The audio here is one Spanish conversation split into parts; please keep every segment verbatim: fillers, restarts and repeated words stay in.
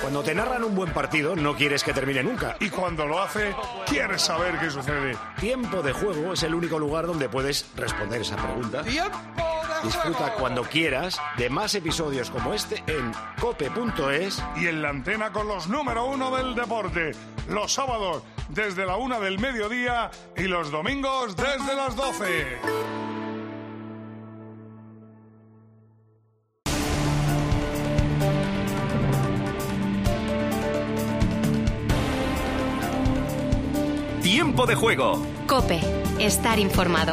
Cuando te narran un buen partido, no quieres que termine nunca. Y cuando lo hace, quieres saber qué sucede. Tiempo de Juego es el único lugar donde puedes responder esa pregunta. ¡Tiempo de Disfruta Juego! cuando quieras de más episodios como este en cope punto es. Y en la antena con los número uno del deporte. Los sábados desde la una del mediodía y los domingos desde las doce. Tiempo de Juego. COPE. Estar informado.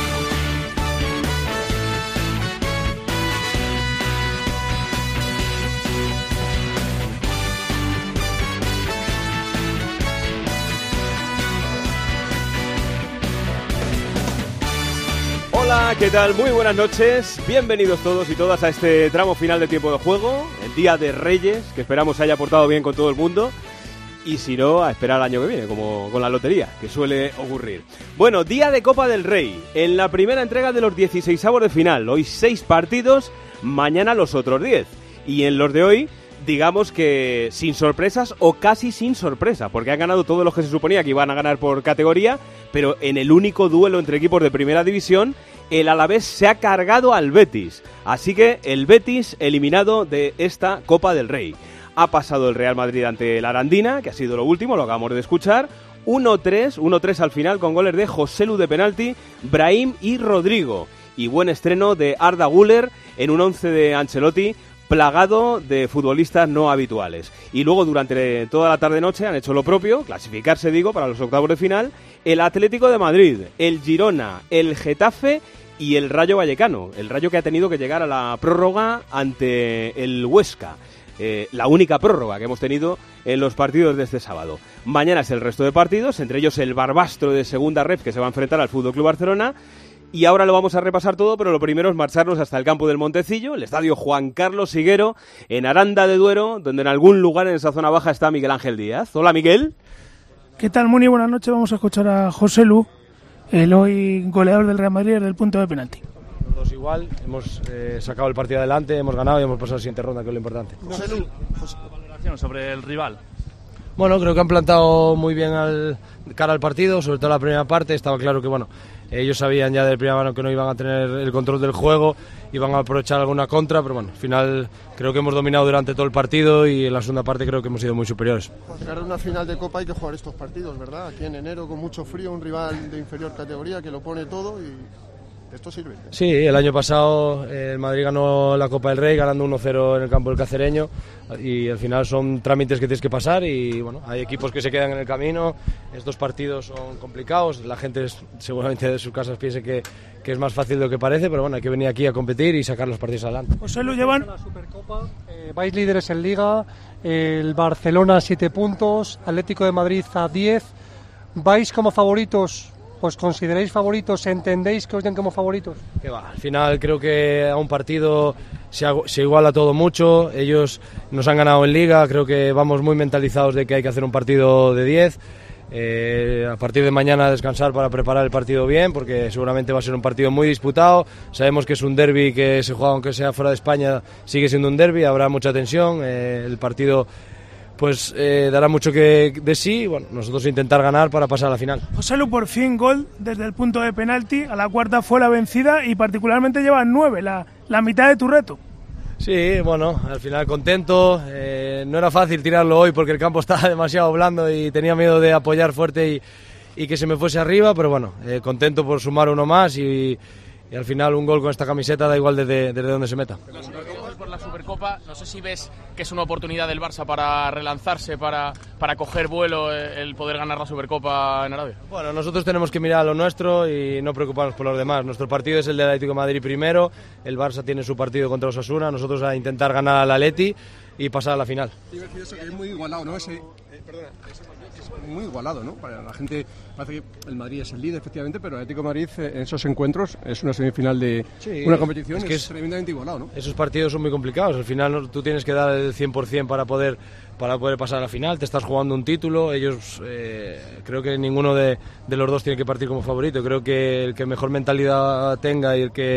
Hola, ¿qué tal? Muy buenas noches. Bienvenidos todos y todas a este tramo final de Tiempo de Juego, el Día de Reyes, que esperamos se haya portado bien con todo el mundo. Y si no, a esperar el año que viene, como con la lotería, que suele ocurrir. Bueno, día de Copa del Rey, en la primera entrega de los dieciseisavos de final. Hoy seis partidos, mañana los otros diez. Y en los de hoy, digamos que sin sorpresas o casi sin sorpresa, porque han ganado todos los que se suponía que iban a ganar por categoría, pero en el único duelo entre equipos de primera división, el Alavés se ha cargado al Betis. Así que el Betis eliminado de esta Copa del Rey. Ha pasado el Real Madrid ante la Arandina, que ha sido lo último, lo acabamos de escuchar. uno tres, uno tres al final con goles de Joselu de penalti, Brahim y Rodrigo. Y buen estreno de Arda Güler en un once de Ancelotti plagado de futbolistas no habituales. Y luego durante toda la tarde-noche han hecho lo propio, clasificarse digo, para los octavos de final, el Atlético de Madrid, el Girona, el Getafe y el Rayo Vallecano. El Rayo que ha tenido que llegar a la prórroga ante el Huesca. Eh, la única prórroga que hemos tenido en los partidos de este sábado. Mañana es el resto de partidos, entre ellos el Barbastro de Segunda Ref que se va a enfrentar al F C Barcelona. Y ahora lo vamos a repasar todo, pero lo primero es marcharnos hasta el campo del Montecillo, el estadio Juan Carlos Higuero, en Aranda de Duero, donde en algún lugar en esa zona baja está Miguel Ángel Díaz. Hola, Miguel. ¿Qué tal, Muni? Buenas noches. Vamos a escuchar a Joselu, el hoy goleador del Real Madrid desde el punto de penalti. Todos igual, hemos eh, sacado el partido adelante, hemos ganado y hemos pasado a la siguiente ronda, que es lo importante. Joselu, valoración sobre el rival. Bueno, creo que han plantado muy bien al cara al partido, sobre todo la primera parte. Estaba claro que bueno, ellos sabían ya del primer mano que no iban a tener el control del juego, iban a aprovechar alguna contra, pero bueno, al final creo que hemos dominado durante todo el partido y en la segunda parte creo que hemos sido muy superiores. Para llegar a una final de Copa hay que jugar estos partidos, ¿verdad? Aquí en enero con mucho frío, un rival de inferior categoría que lo pone todo y esto sirve. Sí, el año pasado eh, el Madrid ganó la Copa del Rey ganando uno cero en el campo del Cacereño y al final son trámites que tienes que pasar y bueno, hay equipos que se quedan en el camino, estos partidos son complicados, la gente es, seguramente de sus casas piense que, que es más fácil de lo que parece, pero bueno, hay que venir aquí a competir y sacar los partidos adelante. José lo llevan la Supercopa, eh, vais líderes en Liga, el Barcelona siete puntos, Atlético de Madrid a diez, vais como favoritos. ¿Os consideráis favoritos? ¿Entendéis que os den como favoritos? Que va, al final creo que a un partido se, se iguala todo mucho. Ellos nos han ganado en Liga, creo que vamos muy mentalizados de que hay que hacer un partido de diez. Eh, a partir de mañana descansar para preparar el partido bien, porque seguramente va a ser un partido muy disputado. Sabemos que es un derbi que se juega aunque sea fuera de España, sigue siendo un derbi, habrá mucha tensión. Eh, el partido pues eh, dará mucho que de sí, bueno, nosotros intentar ganar para pasar a la final. Joselu, por fin gol desde el punto de penalti, a la cuarta fue la vencida y particularmente llevas nueve, la, la mitad de tu reto. Sí, bueno, al final contento, eh, no era fácil tirarlo hoy porque el campo estaba demasiado blando y tenía miedo de apoyar fuerte y, y que se me fuese arriba, pero bueno, eh, contento por sumar uno más y, y al final un gol con esta camiseta da igual desde, desde donde se meta. Por la Supercopa, no sé si ves que es una oportunidad del Barça para relanzarse, para, para coger vuelo, el poder ganar la Supercopa en Arabia. Bueno, nosotros tenemos que mirar a lo nuestro y no preocuparnos por los demás. Nuestro partido es el del Atlético de Madrid primero, el Barça tiene su partido contra Osasuna, nosotros a intentar ganar al Atleti y pasar a la final. Es muy igualado, ¿no? Ese, eh, perdona, ese es muy igualado, ¿no? Para la gente parece que el Madrid es el líder, efectivamente, pero el Atlético de Madrid eh, en esos encuentros es una semifinal de sí, una competición, es, que es, es tremendamente igualado, ¿no? Esos partidos son muy complicados, al final ¿no? tú tienes que dar el cien por ciento para poder, para poder pasar a la final, te estás jugando un título, ellos eh, creo que ninguno de, de los dos tiene que partir como favorito, creo que el que mejor mentalidad tenga y el que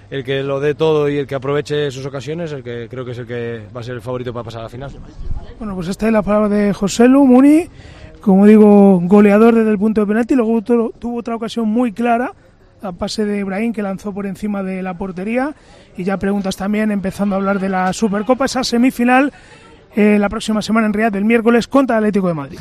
el que lo dé todo y el que aproveche sus ocasiones, el que creo que es el que va a ser el favorito para pasar a la final. Bueno, pues esta es la palabra de Joselu Muni, como digo, goleador desde el punto de penalti. Luego tuvo, tuvo otra ocasión muy clara, a pase de Brahim, que lanzó por encima de la portería. Y ya preguntas también, empezando a hablar de la Supercopa, esa semifinal eh, la próxima semana en Riad, del miércoles, contra el Atlético de Madrid.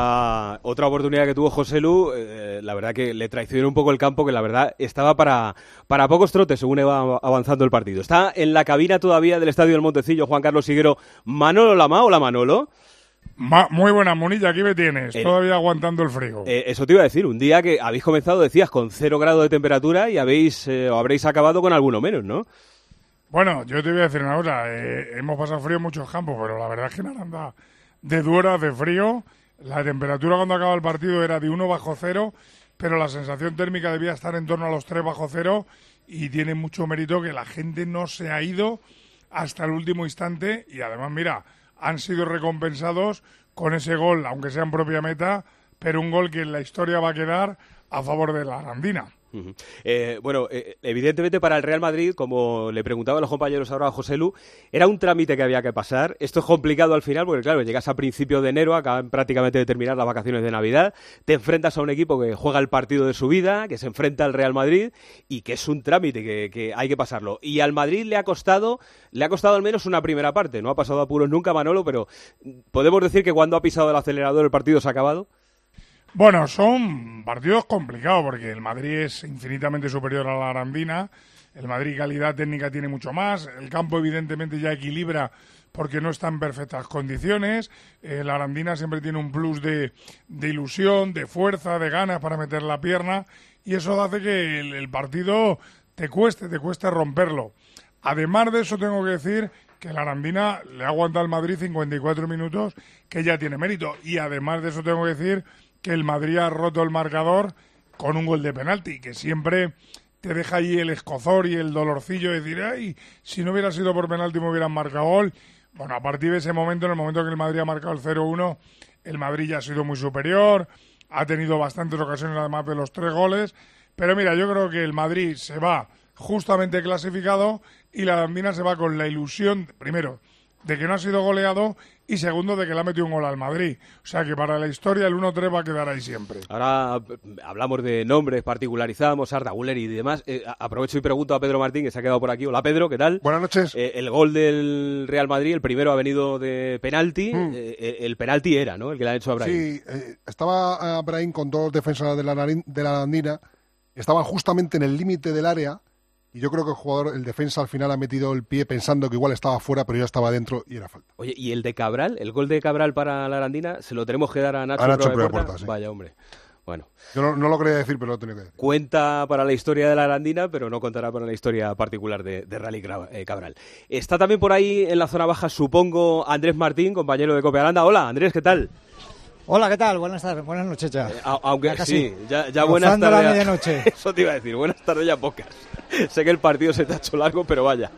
Esa otra oportunidad que tuvo Joselu, eh, la verdad que le traicionó un poco el campo, que la verdad estaba para, para pocos trotes según iba avanzando el partido. Está en la cabina todavía del Estadio del Montecillo Juan Carlos Higuero. Manolo Lama. Hola, Manolo. Ma, muy buena, Monilla, aquí me tienes, eh, todavía aguantando el frío. Eh, eso te iba a decir, un día que habéis comenzado, decías, con cero grado de temperatura y habéis eh, o habréis acabado con alguno menos, ¿no? Bueno, yo te voy a decir una cosa, eh, hemos pasado frío en muchos campos, pero la verdad es que en Aranda de Duero hace frío. La temperatura cuando acaba el partido era de uno bajo cero, pero la sensación térmica debía estar en torno a los tres bajo cero, y tiene mucho mérito que la gente no se ha ido hasta el último instante, y además, mira, han sido recompensados con ese gol, aunque sea en propia meta, pero un gol que en la historia va a quedar a favor de la Arandina. Uh-huh. Eh, bueno, eh, evidentemente para el Real Madrid, como le preguntaban los compañeros ahora a Joselu, era un trámite que había que pasar. Esto es complicado al final porque, claro, llegas a principio de enero, acaban prácticamente de terminar las vacaciones de Navidad, te enfrentas a un equipo que juega el partido de su vida, que se enfrenta al Real Madrid y que es un trámite que, que hay que pasarlo. Y al Madrid le ha costado, le ha costado al menos una primera parte. No ha pasado apuros nunca, Manolo, pero podemos decir que cuando ha pisado el acelerador el partido se ha acabado. Bueno, son partidos complicados porque el Madrid es infinitamente superior a la Arandina. El Madrid calidad técnica tiene mucho más. El campo evidentemente ya equilibra porque no está en perfectas condiciones. Eh, la Arandina siempre tiene un plus de, de ilusión, de fuerza, de ganas para meter la pierna, y eso hace que el, el partido te cueste, te cueste romperlo. Además de eso, tengo que decir que la Arandina le ha aguantado al Madrid cincuenta y cuatro minutos, que ya tiene mérito. Y además de eso, tengo que decir que el Madrid ha roto el marcador con un gol de penalti, que siempre te deja allí el escozor y el dolorcillo de decir, ay, si no hubiera sido por penalti me hubieran marcado gol. Bueno, a partir de ese momento, en el momento que el Madrid ha marcado el cero uno, el Madrid ya ha sido muy superior, ha tenido bastantes ocasiones además de los tres goles, pero mira, yo creo que el Madrid se va justamente clasificado y la Arandina se va con la ilusión, primero, de que no ha sido goleado, y segundo, de que le ha metido un gol al Madrid. O sea que para la historia el uno tres va a quedar ahí siempre. Ahora hablamos de nombres, particularizamos, Arda Güler y demás. Eh, aprovecho y pregunto a Pedro Martín, que se ha quedado por aquí. Hola, Pedro, ¿qué tal? Buenas noches. Eh, el gol del Real Madrid, el primero ha venido de penalti. Mm. Eh, el penalti era, ¿no?, el que le han hecho a Brahim. Sí, eh, estaba Brahim con dos defensas de la, de la Arandina. Estaban justamente en el límite del área. Y yo creo que el jugador, el defensa, al final ha metido el pie pensando que igual estaba fuera, pero ya estaba dentro y era falta. Oye, ¿y el de Cabral? ¿El gol de Cabral para la Arandina? ¿Se lo tenemos que dar a Nacho? A Nacho Prueba de Puerta, sí. Vaya, hombre. Bueno. Yo no, no lo quería decir, pero lo tenía que decir. Cuenta para la historia de la Arandina, pero no contará para la historia particular de, de Rally Cabral. Está también por ahí en la zona baja, supongo, Andrés Martín, compañero de Cope Aranda. Hola, Andrés, ¿qué tal? Hola, ¿qué tal? Buenas tardes, buenas noches ya. Eh, aunque ya sí, ya, ya buenas tardes. La medianoche. Eso te iba a decir, buenas tardes ya pocas. Sé que el partido se te ha hecho largo, pero vaya.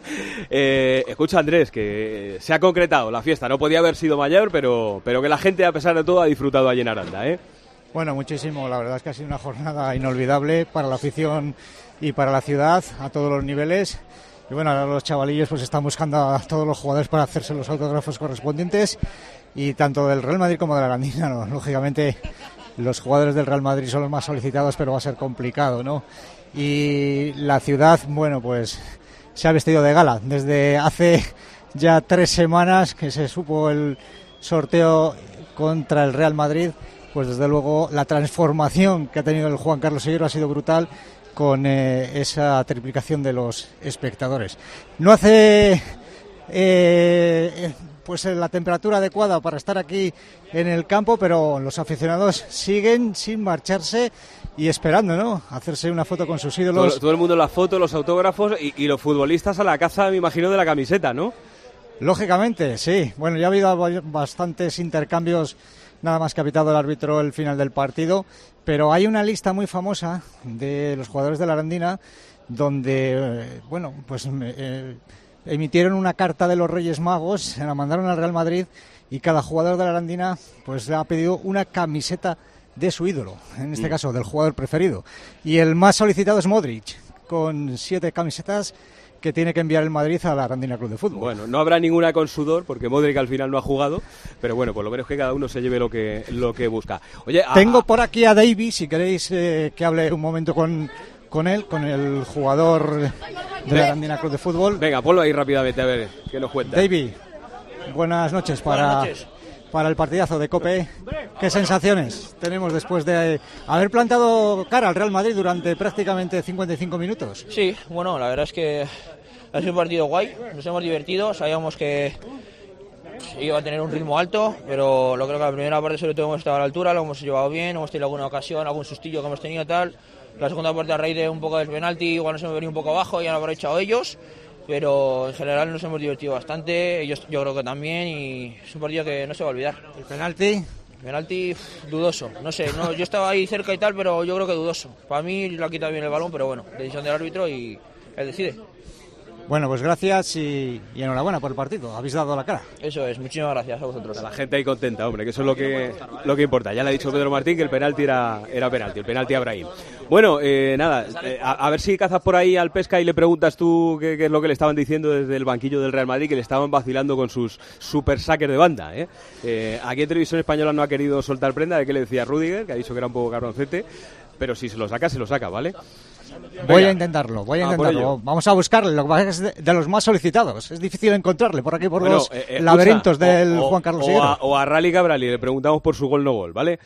Eh, escucha, Andrés, que se ha concretado la fiesta. No podía haber sido mayor, pero, pero que la gente, a pesar de todo, ha disfrutado allí en Aranda, ¿eh? Bueno, muchísimo. La verdad es que ha sido una jornada inolvidable para la afición y para la ciudad, a todos los niveles. Y bueno, ahora los chavalillos pues están buscando a todos los jugadores para hacerse los autógrafos correspondientes. Y tanto del Real Madrid como de la Arandina, ¿no? Lógicamente los jugadores del Real Madrid son los más solicitados, pero va a ser complicado, ¿no? Y la ciudad, bueno, pues se ha vestido de gala. Desde hace ya tres semanas que se supo el sorteo contra el Real Madrid, pues desde luego la transformación que ha tenido el Juan Carlos Higuero ha sido brutal, con eh, esa triplicación de los espectadores. No hace... Eh, pues la temperatura adecuada para estar aquí en el campo, pero los aficionados siguen sin marcharse y esperando, ¿no?, hacerse una foto con sus ídolos. Todo, todo el mundo la foto, los autógrafos y, y los futbolistas a la caza, me imagino, de la camiseta, ¿no? Lógicamente, sí. Bueno, ya ha habido bastantes intercambios, nada más que ha pitado el árbitro el final del partido, pero hay una lista muy famosa de los jugadores de la Arandina donde, bueno, pues... Eh, emitieron una carta de los Reyes Magos, se la mandaron al Real Madrid y cada jugador de la Arandina pues le ha pedido una camiseta de su ídolo, en este mm. caso del jugador preferido. Y el más solicitado es Modric, con siete camisetas que tiene que enviar el Madrid a la Arandina Club de Fútbol. Bueno, no habrá ninguna con sudor porque Modric al final no ha jugado, pero bueno, por lo menos que cada uno se lleve lo que lo que busca. Oye, a, tengo por aquí a Davy, si queréis eh, que hable un momento con, con él, con el jugador de la Arandina Club de Fútbol. Venga, ponlo ahí rápidamente a ver qué nos cuenta. Davy, buenas noches para, buenas noches. para el partidazo de COPE. ¿Qué sensaciones tenemos después de haber plantado cara al Real Madrid durante prácticamente cincuenta y cinco minutos? Sí, bueno, la verdad es que ha sido un partido guay, nos hemos divertido, sabíamos que iba a tener un ritmo alto, pero lo creo que la primera parte sobre todo hemos estado a la altura, lo hemos llevado bien, hemos tenido alguna ocasión, algún sustillo que hemos tenido tal. La segunda parte, a raíz de un poco del penalti, igual nos hemos venido un poco abajo y han aprovechado ellos, pero en general nos hemos divertido bastante, ellos yo creo que también, y es un partido que no se va a olvidar. ¿El penalti? Penalti dudoso, no sé, no, yo estaba ahí cerca y tal, pero yo creo que dudoso. Para mí lo ha quitado bien el balón, pero bueno, decisión del árbitro y él decide. Bueno, pues gracias y, y enhorabuena por el partido, habéis dado la cara. Eso es, muchísimas gracias a vosotros. A la gente ahí contenta, hombre, que eso es lo que lo que importa. Ya le ha dicho Pedro Martín que el penalti era, era penalti, el penalti a Brahim. Bueno, eh, nada, eh, a, a ver si cazas por ahí al Pesca y le preguntas tú qué, qué es lo que le estaban diciendo desde el banquillo del Real Madrid, que le estaban vacilando con sus super sackers de banda. ¿eh? Eh, aquí en Televisión Española no ha querido soltar prenda de que le decía Rudiger, que ha dicho que era un poco cabroncete, pero si se lo saca, se lo saca, ¿vale? Voy Venga. a intentarlo, voy a ah, intentarlo. Vamos a buscarle, lo que pasa es de, de los más solicitados. Es difícil encontrarle por aquí, por bueno, los eh, eh, laberintos escucha, del o, Juan Carlos o a, o a Rally Cabrali, le preguntamos por su gol no gol, ¿vale?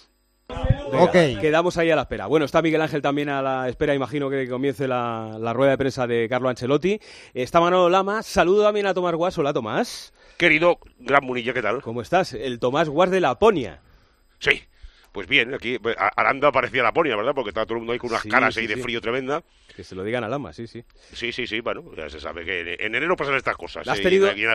Venga, okay. Quedamos ahí a la espera. Bueno, está Miguel Ángel también a la espera, imagino que comience la, la rueda de prensa de Carlo Ancelotti. Está Manolo Lama, saludo también a Tomás Guas. Hola, Tomás. Querido Gran Munilla, ¿qué tal? ¿Cómo estás? El Tomás Guas de Laponia. Sí. Pues bien, aquí Aranda parecía Laponia, ¿verdad? Porque estaba todo el mundo ahí con unas sí, caras sí, ahí de sí. frío tremenda. Que se lo digan a Lama, sí, sí. Sí, sí, sí, bueno, ya se sabe que en enero pasan estas cosas. ¿Has ¿eh? tenido... Aquí...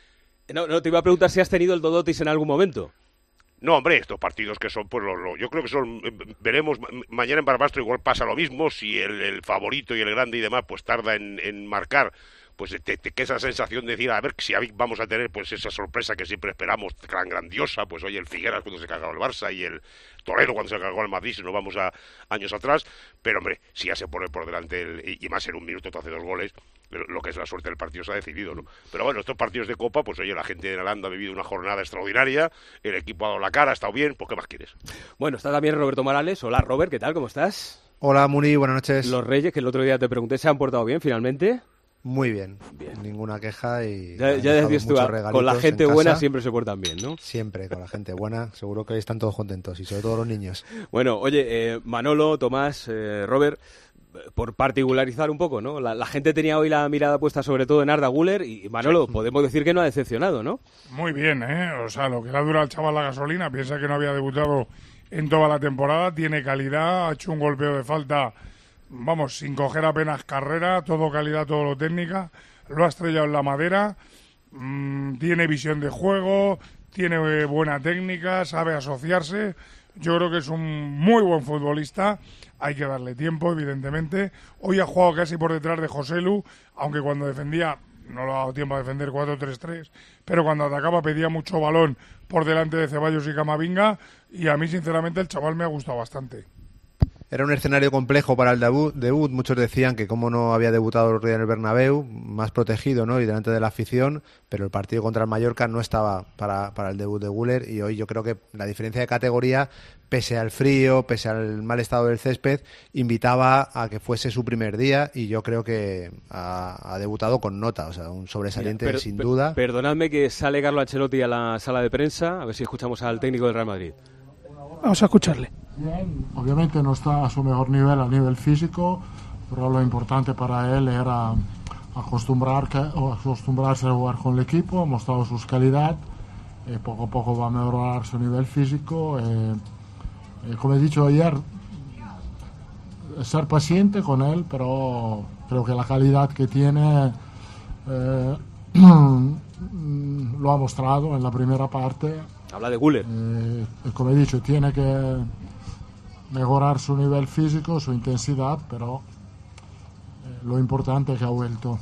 no, no, te iba a preguntar si has tenido el Dodotis en algún momento. No, hombre, estos partidos que son, pues lo, lo, yo creo que son, veremos, mañana en Barbastro igual pasa lo mismo, si el, el favorito y el grande y demás, pues tarda en, en marcar, pues te, te, que esa sensación de decir, a ver si vamos a tener pues esa sorpresa que siempre esperamos, tan grandiosa, pues oye, el Figueras cuando se cargó el Barça y el Toledo cuando se cargó el Madrid, si nos vamos a años atrás, pero hombre, si ya se pone por delante, el, y más en un minuto te hace dos goles, lo que es la suerte del partido se ha decidido, ¿no? Pero bueno, estos partidos de Copa, pues oye, la gente de Aranda ha vivido una jornada extraordinaria, el equipo ha dado la cara, ha estado bien, pues ¿qué más quieres? Bueno, está también Roberto Morales. Hola, Robert, ¿qué tal? ¿Cómo estás? Hola, Muni, buenas noches. Los Reyes, que el otro día te pregunté, ¿se han portado bien finalmente? Muy bien, bien. Ninguna queja y ya, ya decías tú, con la gente buena siempre se portan bien, ¿no? Siempre, con la gente buena, seguro que hoy están todos contentos y sobre todo los niños. Bueno, oye, eh, Manolo, Tomás, eh, Robert, por particularizar un poco, ¿no? La, la gente tenía hoy la mirada puesta sobre todo en Arda Güler y Manolo, sí. Podemos decir que no ha decepcionado, ¿no? Muy bien, ¿eh? O sea, lo que le ha durado al chaval la gasolina, piensa que no había debutado en toda la temporada, tiene calidad, ha hecho un golpeo de falta, vamos, sin coger apenas carrera, todo calidad, todo lo técnica, lo ha estrellado en la madera, mmm, tiene visión de juego, tiene eh, buena técnica, sabe asociarse, yo creo que es un muy buen futbolista, hay que darle tiempo, evidentemente. Hoy ha jugado casi por detrás de Joselu, aunque cuando defendía no le ha dado tiempo a defender cuatro tres tres, pero cuando atacaba pedía mucho balón por delante de Ceballos y Camavinga, y a mí sinceramente el chaval me ha gustado bastante. Era un escenario complejo para el debut, debut. Muchos decían que como no había debutado el Real Bernabéu, más protegido, ¿no? Y delante de la afición, pero el partido contra el Mallorca no estaba para, para el debut de Güler, y hoy yo creo que la diferencia de categoría, pese al frío, pese al mal estado del césped, invitaba a que fuese su primer día, y yo creo que ha, ha debutado con nota, o sea, un sobresaliente. Mira, per, sin per, duda. Perdonadme que sale Carlo Ancelotti a la sala de prensa, a ver si escuchamos al técnico del Real Madrid. Vamos a escucharle. Bien, obviamente no está a su mejor nivel a nivel físico, pero lo importante para él era acostumbrar que, acostumbrarse a jugar con el equipo, ha mostrado sus calidades, eh, poco a poco va a mejorar su nivel físico. Eh, eh, como he dicho ayer, ser paciente con él, pero creo que la calidad que tiene eh, lo ha mostrado en la primera parte. Habla de Güler. Eh, como he dicho, tiene que mejorar su nivel físico, su intensidad, pero eh, lo importante es que ha vuelto.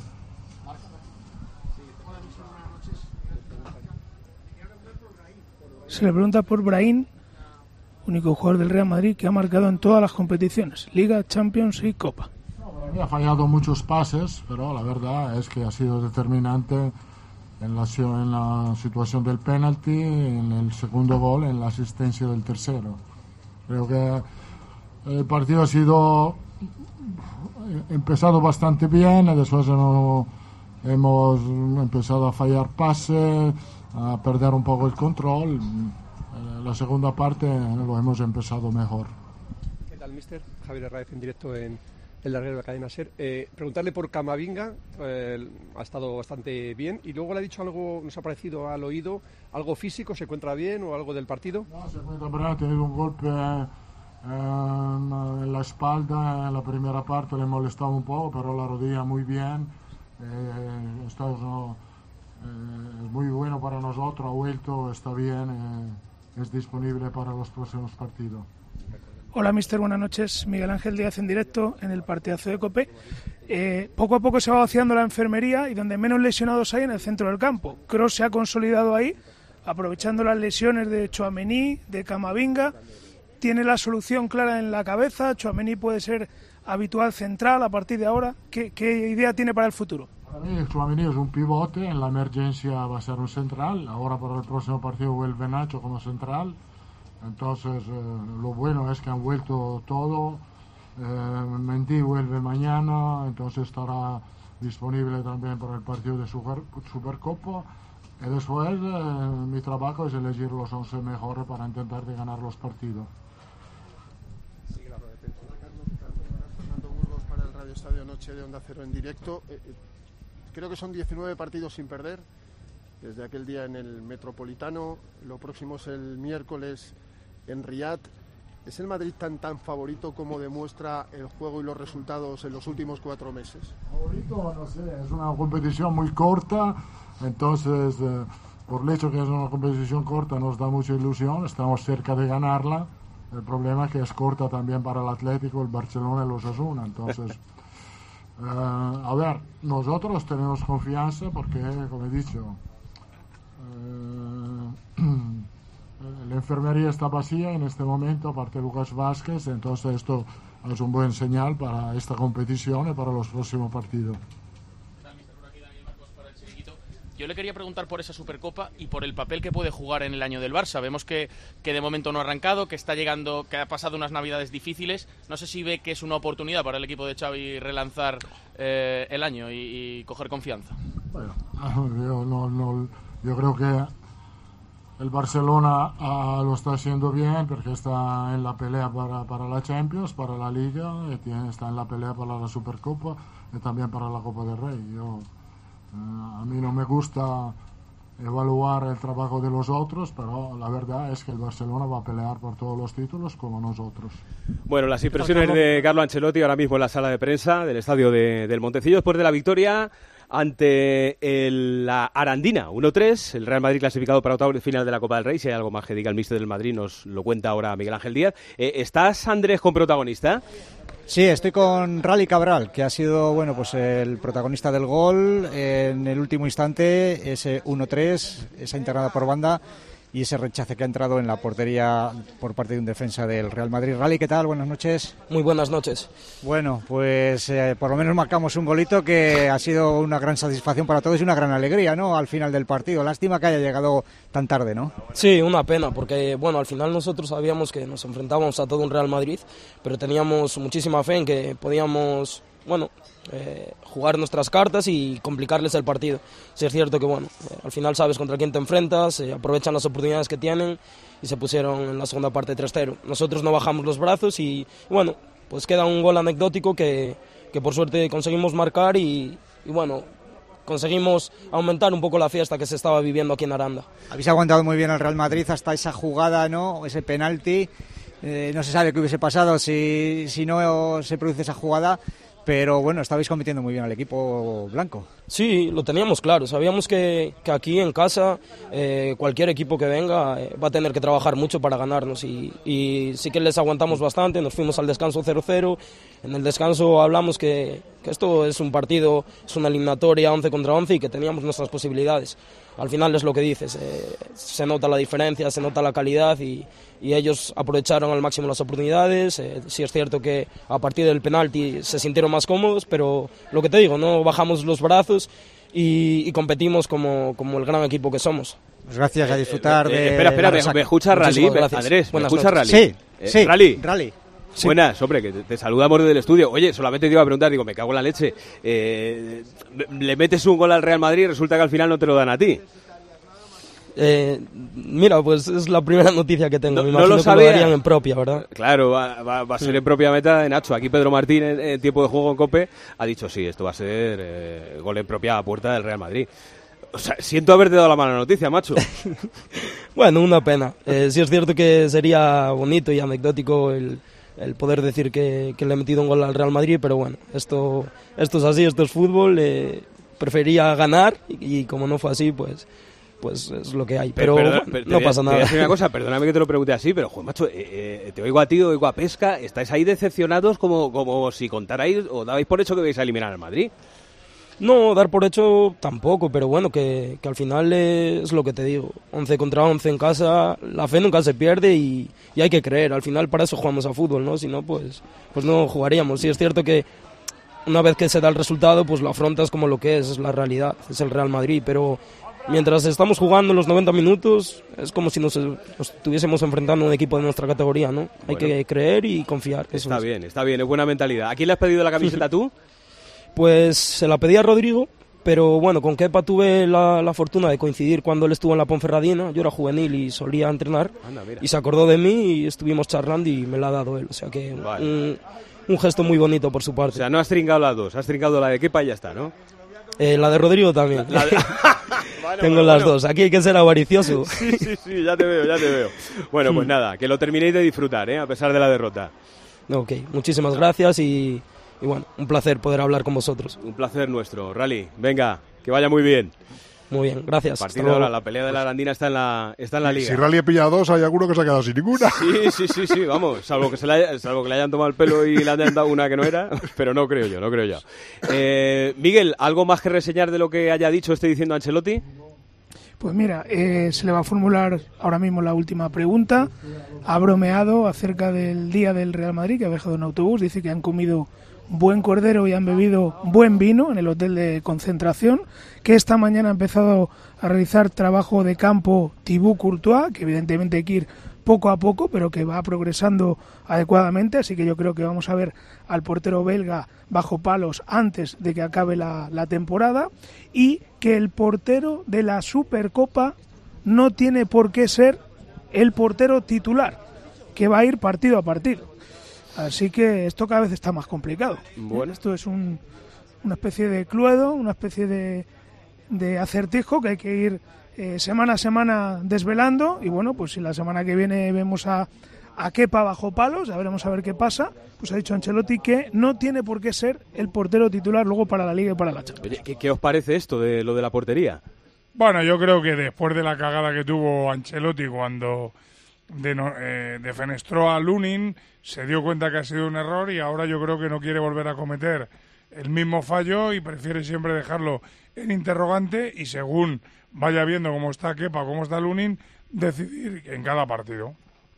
Se le pregunta por Brahim, único jugador del Real Madrid que ha marcado en todas las competiciones, Liga, Champions y Copa. ha fallado muchos pases, pero la verdad es que ha sido determinante en la, en la situación del penalti, en el segundo gol, en la asistencia del tercero. Creo que el partido ha sido empezado bastante bien, y después hemos, hemos empezado a fallar pases, a perder un poco el control. La segunda parte lo hemos empezado mejor. ¿Qué tal, mister? Javier Herráez en directo en el larguero de la cadena SER. Eh, preguntarle por Camavinga, eh, ha estado bastante bien, y luego le ha dicho algo, nos ha parecido al oído, algo físico, ¿se encuentra bien o algo del partido? No, se encuentra bien, ha tenido un golpe eh, en la espalda, en la primera parte le molestaba un poco, pero la rodilla muy bien, eh, esto es, no, eh, es muy bueno para nosotros, ha vuelto, está bien, eh, es disponible para los próximos partidos. Hola, mister, buenas noches. Miguel Ángel Díaz en directo en el partidazo de COPE. Eh, poco a poco se va vaciando la enfermería y donde menos lesionados hay en el centro del campo. Kroos se ha consolidado ahí, aprovechando las lesiones de Tchouaméni, de Camavinga. Tiene la solución clara en la cabeza. Tchouaméni puede ser habitual central a partir de ahora. ¿Qué, qué idea tiene para el futuro? Para mí, Tchouaméni es un pivote. En la emergencia va a ser un central. Ahora para el próximo partido vuelve Nacho como central. Entonces, eh, lo bueno es que han vuelto todo. Eh, Mendy vuelve mañana, entonces estará disponible también para el partido de Super, Supercopa. Y después, eh, mi trabajo es elegir los once mejores para intentar de ganar los partidos. Fernando Burgos para el Radio Estadio Noche de Onda Cero en directo. Eh, creo que son diecinueve partidos sin perder desde aquel día en el Metropolitano. Lo próximo es el miércoles en Riad. ¿Es el Madrid tan tan favorito como demuestra el juego y los resultados en los últimos cuatro meses? Favorito, no sé, es una competición muy corta, entonces eh, por el hecho que es una competición corta nos da mucha ilusión, estamos cerca de ganarla. El problema es que es corta también para el Atlético, el Barcelona y los Osasuna, entonces eh, a ver, nosotros tenemos confianza porque, como he dicho, eh, la enfermería está vacía en este momento, aparte de Lucas Vázquez, entonces esto es un buen señal para esta competición y para los próximos partidos. Yo le quería preguntar por esa Supercopa y por el papel que puede jugar en el año del Barça. Vemos que, que de momento no ha arrancado, que está llegando, que ha pasado unas navidades difíciles. No sé si ve que es una oportunidad para el equipo de Xavi relanzar eh, el año y, y coger confianza. Bueno, yo, no, no, yo creo que el Barcelona uh, lo está haciendo bien porque está en la pelea para, para la Champions, para la Liga, y tiene, está en la pelea para la Supercopa y también para la Copa del Rey. Yo, uh, a mí no me gusta evaluar el trabajo de los otros, pero la verdad es que el Barcelona va a pelear por todos los títulos como nosotros. Bueno, las impresiones de Carlo Ancelotti ahora mismo en la sala de prensa del estadio de, del Montecillo después de la victoria ante el, la Arandina uno tres, el Real Madrid clasificado para octavos de final de la Copa del Rey. Si hay algo más que diga el míster del Madrid, nos lo cuenta ahora Miguel Ángel Díaz. Eh, ¿Estás, Andrés, con protagonista? Sí, estoy con Rally Cabral, que ha sido bueno pues el protagonista del gol en el último instante, ese uno tres, esa internada por banda y ese rechace que ha entrado en la portería por parte de un defensa del Real Madrid. Rally, ¿qué tal? Buenas noches. Muy buenas noches. Bueno, pues eh, por lo menos marcamos un golito que ha sido una gran satisfacción para todos y una gran alegría, ¿no? Al final del partido. Lástima que haya llegado tan tarde, ¿no? Sí, una pena, porque bueno, al final nosotros sabíamos que nos enfrentábamos a todo un Real Madrid, pero teníamos muchísima fe en que podíamos, bueno, eh, jugar nuestras cartas y complicarles el partido. Sí, es cierto que bueno, eh, al final sabes contra quién te enfrentas, eh, aprovechan las oportunidades que tienen y se pusieron en la segunda parte tres cero. Nosotros no bajamos los brazos y bueno, pues queda un gol anecdótico que, que por suerte conseguimos marcar y, y bueno, conseguimos aumentar un poco la fiesta que se estaba viviendo aquí en Aranda. Habéis aguantado muy bien al Real Madrid hasta esa jugada, ¿no? Ese penalti. Eh, no se sabe qué hubiese pasado si, si no se produce esa jugada, pero bueno, estabais compitiendo muy bien al equipo blanco. Sí, lo teníamos claro, sabíamos que, que aquí en casa eh, cualquier equipo que venga eh, va a tener que trabajar mucho para ganarnos y, y sí que les aguantamos bastante, nos fuimos al descanso cero cero, en el descanso hablamos que, que esto es un partido, es una eliminatoria once contra once y que teníamos nuestras posibilidades. Al final es lo que dices, eh, se nota la diferencia, se nota la calidad y, y ellos aprovecharon al máximo las oportunidades. Eh, sí es cierto que a partir del penalti se sintieron más cómodos, pero lo que te digo, no bajamos los brazos y, y competimos como, como el gran equipo que somos. Pues gracias, a disfrutar eh, de... eh, espera, espera, me, me escucha Rally, Andrés, me escucha Rally. Sí, eh, sí, Rally. Rally. Sí. Buenas, hombre, que te, te saludamos desde el estudio. Oye, solamente te iba a preguntar, digo, me cago en la leche. Eh, le metes un gol al Real Madrid y resulta que al final no te lo dan a ti. Eh, mira, pues es la primera noticia que tengo. No, Me imagino no lo que lo sabía. darían en propia, ¿verdad? Claro, va, va, va a ser en propia meta de Nacho. Aquí Pedro Martín, en, en tiempo de juego en COPE, ha dicho sí, esto va a ser eh, gol en propia a puerta del Real Madrid. O sea, siento haberte dado la mala noticia, macho. Bueno, una pena. Eh, sí es cierto que sería bonito y anecdótico el, el poder decir que, que le he metido un gol al Real Madrid, pero bueno, esto, esto es así, esto es fútbol. Eh, prefería ganar y, y como no fue así, pues... pues es lo que hay, pero, pero, perdona, pero no te, pasa te nada. Voy a decir una cosa, perdóname que te lo pregunte así, pero joder, macho, eh, eh, te oigo a ti, oigo a Pesca, estáis ahí decepcionados como, como si contarais o dabais por hecho que vais a eliminar al Madrid. No, dar por hecho tampoco, pero bueno, que, que al final es lo que te digo, once contra once en casa, la fe nunca se pierde y, y hay que creer, al final para eso jugamos a fútbol, ¿no? Si no, pues, pues no jugaríamos. Sí es cierto que una vez que se da el resultado, pues lo afrontas como lo que es, es la realidad, es el Real Madrid, pero... mientras estamos jugando los noventa minutos, es como si nos, nos estuviésemos enfrentando a un equipo de nuestra categoría, ¿no? Hay bueno, que creer y confiar. Eso está es. bien, está bien, es buena mentalidad. ¿A quién le has pedido la camiseta tú? Pues se la pedí a Rodrigo, pero bueno, con Kepa tuve la, la fortuna de coincidir cuando él estuvo en la Ponferradina. Yo era juvenil y solía entrenar. Anda, mira. Y se acordó de mí y estuvimos charlando y me la ha dado él. O sea que vale. un, un gesto muy bonito por su parte. O sea, no has trincado las dos, has trincado la de Kepa y ya está, ¿no? Eh, la de Rodrigo también. La de... bueno, Tengo bueno, las bueno. dos. Aquí hay que ser avaricioso. Sí, sí, sí, ya te veo, ya te veo. Bueno, pues nada, que lo terminéis de disfrutar, ¿eh? A pesar de la derrota. Ok, muchísimas gracias y, y bueno, un placer poder hablar con vosotros. Un placer nuestro. Rally, venga, que vaya muy bien. Muy bien, gracias. A partir de ahora, la pelea de la Arandina está en la, está en la liga. Si Rally ha pillado dos, hay alguno que se ha quedado sin ninguna. Sí, sí, sí, sí, vamos, salvo que, se le haya, salvo que le hayan tomado el pelo y le hayan dado una que no era, pero no creo yo, no creo yo. Eh, Miguel, ¿algo más que reseñar de lo que haya dicho, esté diciendo Ancelotti? Pues mira, eh, se le va a formular ahora mismo la última pregunta. Ha bromeado acerca del día del Real Madrid, que ha viajado en autobús, dice que han comido buen cordero y han bebido buen vino en el hotel de concentración, que esta mañana ha empezado a realizar trabajo de campo Thibaut Courtois, que evidentemente hay que ir poco a poco, pero que va progresando adecuadamente, así que yo creo que vamos a ver al portero belga bajo palos antes de que acabe la, la temporada, y que el portero de la Supercopa no tiene por qué ser el portero titular, que va a ir partido a partido. Así que esto cada vez está más complicado. Bueno. Esto es un, una especie de cluedo, una especie de, de acertijo que hay que ir eh, semana a semana desvelando. Y bueno, pues si la semana que viene vemos a, a Kepa bajo palos, ya veremos a ver qué pasa. Pues ha dicho Ancelotti que no tiene por qué ser el portero titular luego para la Liga y para la Champions. Oye, ¿qué, qué os parece esto de lo de la portería? Bueno, yo creo que después de la cagada que tuvo Ancelotti cuando de, no, eh, defenestró a Lunin, se dio cuenta que ha sido un error y ahora yo creo que no quiere volver a cometer el mismo fallo y prefiere siempre dejarlo en interrogante y según vaya viendo cómo está Kepa, cómo está Lunin, decidir en cada partido.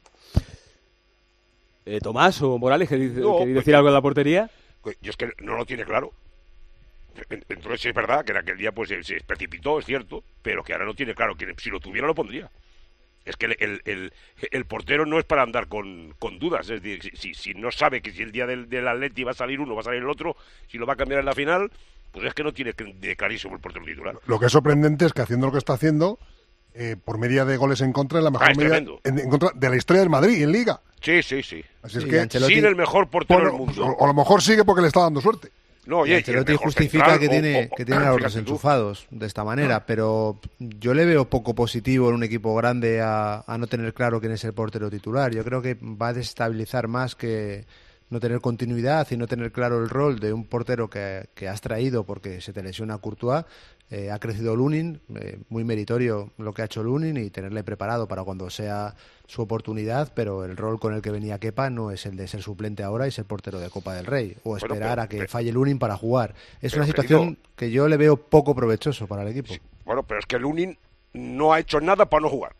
Eh, Tomás o Morales, ¿que dice, no, que decir pues, algo de la portería? Yo es que no lo tiene claro. Entonces es verdad que en aquel día pues se, se precipitó, es cierto, pero que ahora no tiene claro, que si lo tuviera lo pondría. Es que el, el, el, el portero no es para andar con, con dudas, es decir, si, si no sabe que si el día del, del Atleti va a salir uno, va a salir el otro, si lo va a cambiar en la final, pues es que no tiene de clarísimo el portero titular. Lo que es sorprendente es que haciendo lo que está haciendo, eh, por media de goles en contra, es la mejor ah, es media en, en contra de la historia del Madrid en Liga. Sí, sí, sí. Así es sí, que Ancelotti... sin el mejor portero bueno, del mundo. O, o a lo mejor sigue porque le está dando suerte. No, oye, Ancelotti justifica que tiene, o, o, que tiene a los desenchufados de esta manera, no. Pero yo le veo poco positivo en un equipo grande a, a no tener claro quién es el portero titular. Yo creo que va a desestabilizar más que, no tener continuidad y no tener claro el rol de un portero que, que has traído porque se te lesiona Courtois. Eh, ha crecido Lunin, eh, muy meritorio lo que ha hecho Lunin y tenerle preparado para cuando sea su oportunidad, pero el rol con el que venía Kepa no es el de ser suplente ahora y ser portero de Copa del Rey, o esperar bueno, pero, a que pero, falle Lunin para jugar. Es una situación querido, que yo le veo poco provechoso para el equipo. Sí, bueno, pero es que Lunin no ha hecho nada para no jugar.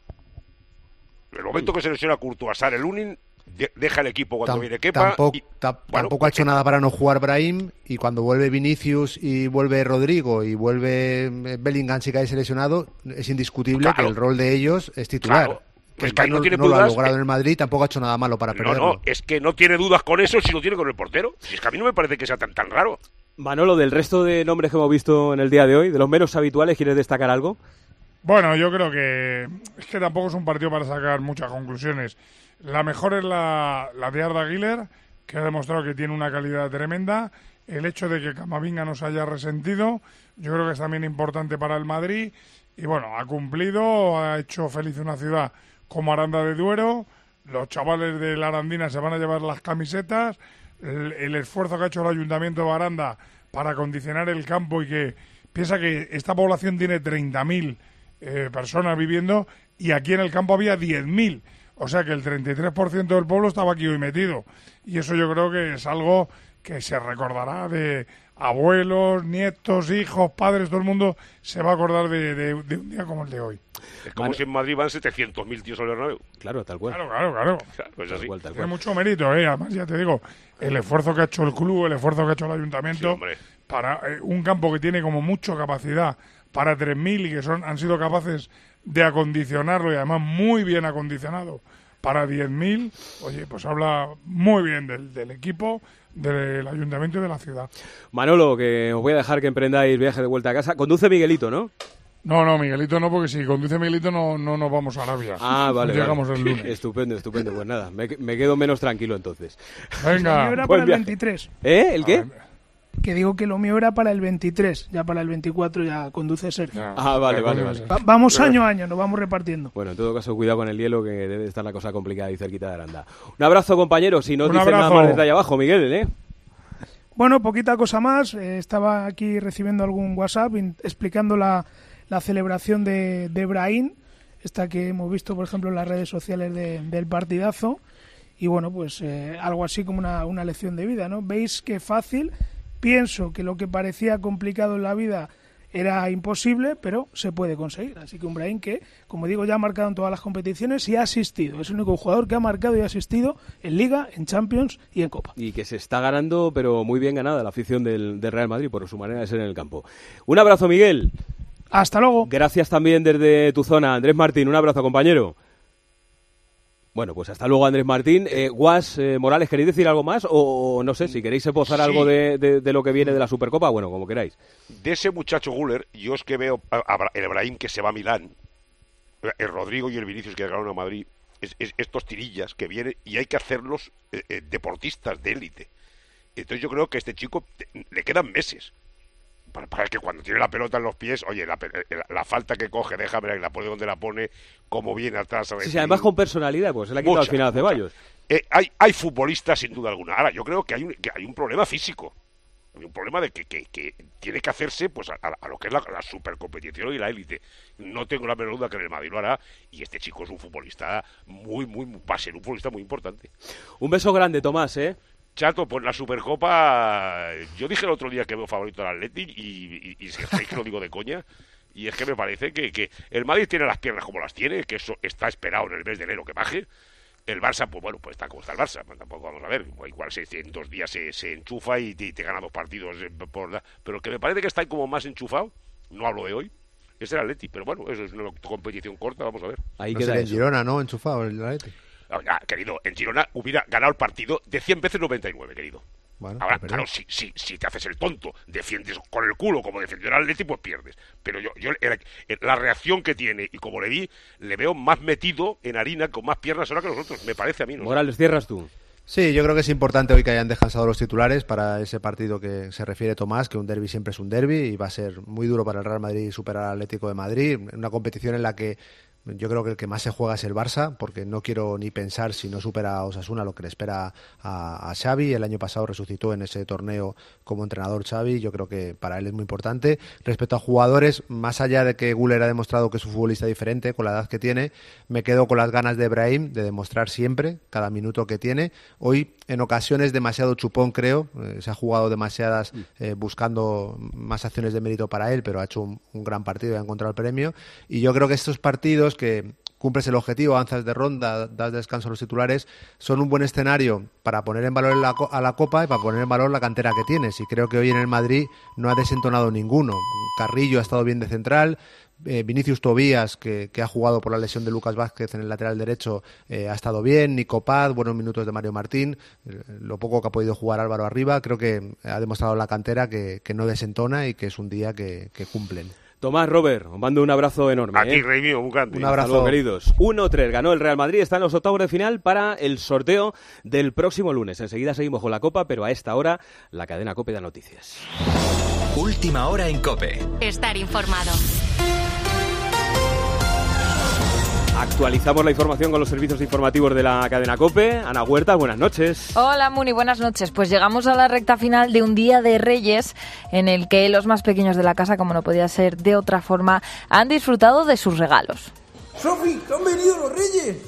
En el momento que se lesiona Courtois, sale Lunin, deja el equipo cuando Tam, viene Kepa. Tampoco, y, ta, bueno, tampoco ha hecho nada para no jugar Brahim, y cuando vuelve Vinicius y vuelve Rodrigo y vuelve Bellingham, si cae seleccionado, es indiscutible claro, que el rol de ellos es titular. Claro. Pues que no, no, tiene no dudas, lo ha logrado eh, en el Madrid, tampoco ha hecho nada malo para perderlo. No, no, es que no tiene dudas con eso si lo tiene con el portero. Si es que a mí no me parece que sea tan tan raro. Manolo, del resto de nombres que hemos visto en el día de hoy, de los menos habituales, ¿quieres destacar algo? Bueno, yo creo que es que tampoco es un partido para sacar muchas conclusiones. La mejor es la, la de Arda Güler, que ha demostrado que tiene una calidad tremenda. El hecho de que Camavinga no se haya resentido, yo creo que es también importante para el Madrid. Y bueno, ha cumplido, ha hecho feliz una ciudad como Aranda de Duero. Los chavales de la Arandina se van a llevar las camisetas. El, el esfuerzo que ha hecho el Ayuntamiento de Aranda para acondicionar el campo y que piensa que esta población tiene treinta mil eh, personas viviendo y aquí en el campo había diez mil. O sea que el treinta y tres por ciento del pueblo estaba aquí hoy metido. Y eso yo creo que es algo que se recordará de abuelos, nietos, hijos, padres, todo el mundo se va a acordar de, de, de un día como el de hoy. Es como bueno, si en Madrid van setecientos mil tíos al Bernabéu. Claro, tal cual. Claro, claro, claro. claro pues así. Cual, tal Tiene cual. mucho mérito, ¿eh? Además, ya te digo, el esfuerzo que ha hecho el club, el esfuerzo que ha hecho el ayuntamiento sí, para eh, un campo que tiene como mucho capacidad para tres mil y que son han sido capaces de acondicionarlo y además muy bien acondicionado para diez mil, oye, pues habla muy bien del, del equipo, del ayuntamiento y de la ciudad. Manolo, que os voy a dejar que emprendáis viaje de vuelta a casa. Conduce Miguelito, ¿no? No, no, Miguelito no, porque si conduce Miguelito no, no nos vamos a Arabia. Ah, vale. Llegamos vale. el lunes. Estupendo, estupendo. Pues nada, me, me quedo menos tranquilo entonces. Venga. Lo mío era Buen para el viaje. veintitrés. ¿Eh? ¿El qué? Que digo que lo mío era para el veintitrés, ya para el veinticuatro ya conduce Sergio. Ah, vale, vale, vale. Va, vamos año a año, nos vamos repartiendo. Bueno, en todo caso, cuidado con el hielo, que debe estar la cosa complicada ahí cerquita de Aranda. Un abrazo, compañeros. Si no Un dicen abrazo. nada más desde allá abajo, Miguel, ¿eh? Bueno, poquita cosa más. Eh, estaba aquí recibiendo algún WhatsApp in, explicando la, la celebración de, de Brahim, esta que hemos visto, por ejemplo, en las redes sociales de, del partidazo. Y bueno, pues eh, algo así como una, una lección de vida, ¿no? Veis qué fácil. Pienso que lo que parecía complicado en la vida era imposible, pero se puede conseguir. Así que un Brahim que, como digo, ya ha marcado en todas las competiciones y ha asistido. Es el único jugador que ha marcado y ha asistido en Liga, en Champions y en Copa. Y que se está ganando, pero muy bien ganada, la afición del, del Real Madrid por su manera de ser en el campo. Un abrazo, Miguel. Hasta luego. Gracias también desde tu zona, Andrés Martín. Un abrazo, compañero. Bueno, pues hasta luego, Andrés Martín. Eh, Guas, eh, Morales, ¿queréis decir algo más? O, o no sé, si queréis esbozar sí. algo de, de, de lo que viene de la Supercopa, bueno, como queráis. De ese muchacho Güler, yo es que veo a, a, el Brahim que se va a Milán, el Rodrigo y el Vinicius que llegaron a Madrid, es, es, estos tirillas que vienen y hay que hacerlos eh, eh, deportistas de élite. Entonces yo creo que a este chico te, le quedan meses. Para, para que cuando tiene la pelota en los pies, oye, la, la, la falta que coge, déjame que la pone donde la pone, como viene atrás. A sí, sí, además con personalidad, pues se la ha quitado al final a Ceballos. Eh, hay, hay futbolistas sin duda alguna. Ahora, yo creo que hay un, que hay un problema físico. Hay un problema de que, que, que tiene que hacerse pues a, a lo que es la, la supercompetición y la élite. No tengo la menor duda que en el Madrid lo hará. Y este chico es un futbolista muy, muy, va a ser un futbolista muy importante. Un beso grande, Tomás, ¿eh? Chato, pues la Supercopa, yo dije el otro día que veo favorito al Atleti y, y, y si es que lo digo de coña, y es que me parece que, que el Madrid tiene las piernas como las tiene, que eso está esperado en el mes de enero que baje. El Barça, pues bueno, pues está como está el Barça, pues tampoco vamos a ver, igual se, en dos días se, se enchufa y te, te gana dos partidos, por la, pero el que me parece que está como más enchufado, no hablo de hoy, es el Atleti, pero bueno, eso es una competición corta, vamos a ver. Ahí no queda en Girona, ¿no? Enchufado el Atleti. Ah, querido, en Girona hubiera ganado el partido de cien veces noventa y nueve, querido. Bueno, ahora, claro, si, si, si te haces el tonto, defiendes con el culo como defendió el Atleti, pues pierdes. Pero yo, yo la reacción que tiene y como le vi, le veo más metido en harina, con más piernas ahora que nosotros, me parece a mí. ¿No? Morales, cierras tú. Sí, yo creo que es importante hoy que hayan descansado los titulares para ese partido que se refiere Tomás, que un derbi siempre es un derbi y va a ser muy duro para el Real Madrid superar al Atlético de Madrid, una competición en la que Yo creo que el que más se juega es el Barça, porque no quiero ni pensar si no supera a Osasuna lo que le espera a, a Xavi. El año pasado resucitó en ese torneo como entrenador Xavi, yo creo que para él es muy importante. Respecto a jugadores, más allá de que Güler ha demostrado que es un futbolista diferente con la edad que tiene, me quedo con las ganas de Brahim de demostrar siempre, cada minuto que tiene. Hoy, en ocasiones, demasiado chupón, creo. Eh, se ha jugado demasiadas eh, buscando más acciones de mérito para él, pero ha hecho un, un gran partido y ha encontrado el premio. Y yo creo que estos partidos que cumples el objetivo, avanzas de ronda, das descanso a los titulares, son un buen escenario para poner en valor la, a la Copa y para poner en valor la cantera que tienes. Y creo que hoy en el Madrid no ha desentonado ninguno. Carrillo ha estado bien de central, eh, Vinicius Tobías, que, que ha jugado por la lesión de Lucas Vázquez en el lateral derecho, eh, ha estado bien, Nico Paz, buenos minutos de Mario Martín, eh, lo poco que ha podido jugar Álvaro arriba, creo que ha demostrado la cantera que, que no desentona y que es un día que, que cumplen. Tomás, Robert, os mando un abrazo enorme. Aquí, ¿eh? Rey mío, un grande. Un abrazo, Saludos, queridos. uno tres ganó el Real Madrid, está en los octavos de final para el sorteo del próximo lunes. Enseguida seguimos con la Copa, pero a esta hora la cadena COPE da noticias. Última hora en COPE. Estar informado. Actualizamos la información con los servicios informativos de la cadena COPE. Ana Huerta, buenas noches. Hola, Muni, buenas noches. Pues llegamos a la recta final de un día de Reyes en el que los más pequeños de la casa, como no podía ser de otra forma, han disfrutado de sus regalos. ¡Sofi, que han venido los Reyes!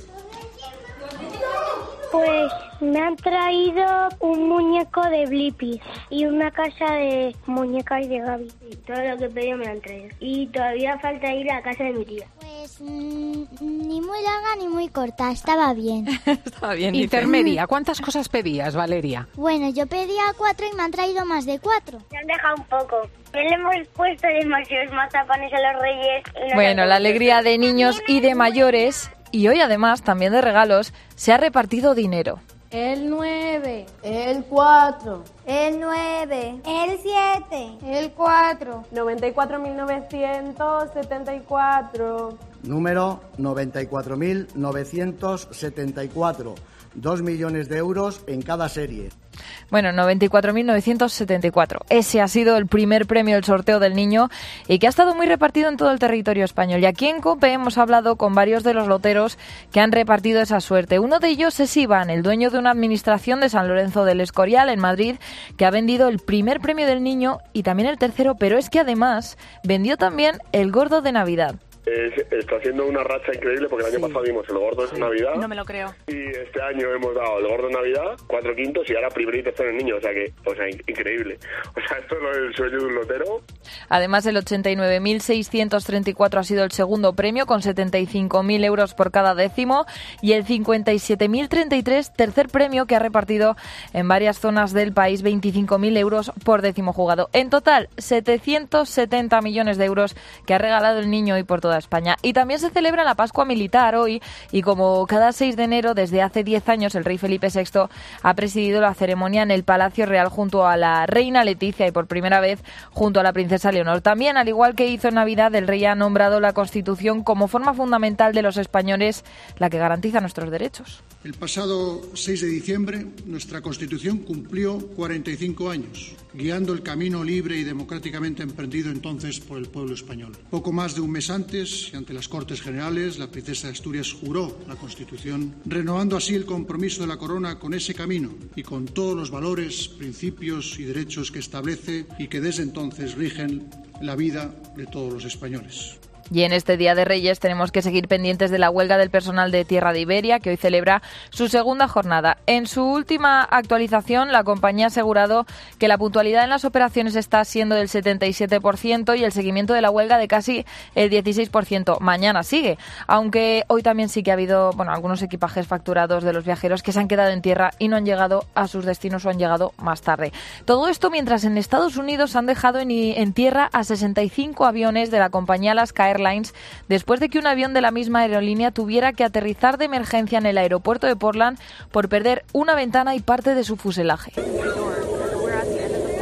Pues me han traído un muñeco de Blippi y una casa de muñecas de Gaby. Sí, todo lo que pedí me lo han traído. Y todavía falta ir a la casa de mi tía. Pues mmm, ni muy larga ni muy corta, estaba bien. Estaba bien. Intermedia, ¿cuántas cosas pedías, Valeria? Bueno, yo pedía cuatro y me han traído más de cuatro. Se han dejado un poco. Le hemos puesto demasiados mazapanes a los Reyes. Y no bueno, la alegría de niños y de mayores. Y hoy, además, también de regalos, se ha repartido dinero. El nueve, el cuatro, el nueve, el siete, el cuatro. noventa y cuatro mil novecientos setenta y cuatro. Número noventa y cuatro mil novecientos setenta y cuatro. Dos millones de euros en cada serie. Bueno, noventa y cuatro mil novecientos setenta y cuatro. Ese ha sido el primer premio del sorteo del niño y que ha estado muy repartido en todo el territorio español. Y aquí en COPE hemos hablado con varios de los loteros que han repartido esa suerte. Uno de ellos es Iván, el dueño de una administración de San Lorenzo del Escorial, en Madrid, que ha vendido el primer premio del niño y también el tercero, pero es que además vendió también el gordo de Navidad. Es, está haciendo una racha increíble porque el año sí. pasado dimos el gordo de Navidad. No me lo creo. Y este año hemos dado el gordo de Navidad, cuatro quintos y ahora primer y tercero en el niño. O sea que, o sea, increíble. O sea, esto es el sueño de un lotero. Además, el ochenta y nueve mil seiscientos treinta y cuatro ha sido el segundo premio con setenta y cinco mil euros por cada décimo y el cincuenta y siete mil treinta y tres tercer premio que ha repartido en varias zonas del país veinticinco mil euros por décimo jugado. En total, setecientos setenta millones de euros que ha regalado el niño y por todo España. Y también se celebra la Pascua Militar hoy y como cada seis de enero desde hace diez años el rey Felipe sexto ha presidido la ceremonia en el Palacio Real junto a la reina Leticia y por primera vez junto a la princesa Leonor. También, al igual que hizo en Navidad, el rey ha nombrado la Constitución como forma fundamental de los españoles, la que garantiza nuestros derechos. El pasado seis de diciembre nuestra Constitución cumplió cuarenta y cinco años, guiando el camino libre y democráticamente emprendido entonces por el pueblo español. Poco más de un mes antes, y ante las Cortes Generales, la princesa de Asturias juró la Constitución, renovando así el compromiso de la corona con ese camino y con todos los valores, principios y derechos que establece y que desde entonces rigen la vida de todos los españoles. Y en este Día de Reyes tenemos que seguir pendientes de la huelga del personal de Tierra de Iberia, que hoy celebra su segunda jornada. En su última actualización, la compañía ha asegurado que la puntualidad en las operaciones está siendo del setenta y siete por ciento y el seguimiento de la huelga de casi el dieciséis por ciento. Mañana sigue, aunque hoy también sí que ha habido bueno, algunos equipajes facturados de los viajeros que se han quedado en tierra y no han llegado a sus destinos o han llegado más tarde. Todo esto mientras en Estados Unidos han dejado en, en tierra a sesenta y cinco aviones de la compañía Alaska Airlines después de que un avión de la misma aerolínea tuviera que aterrizar de emergencia en el aeropuerto de Portland por perder una ventana y parte de su fuselaje.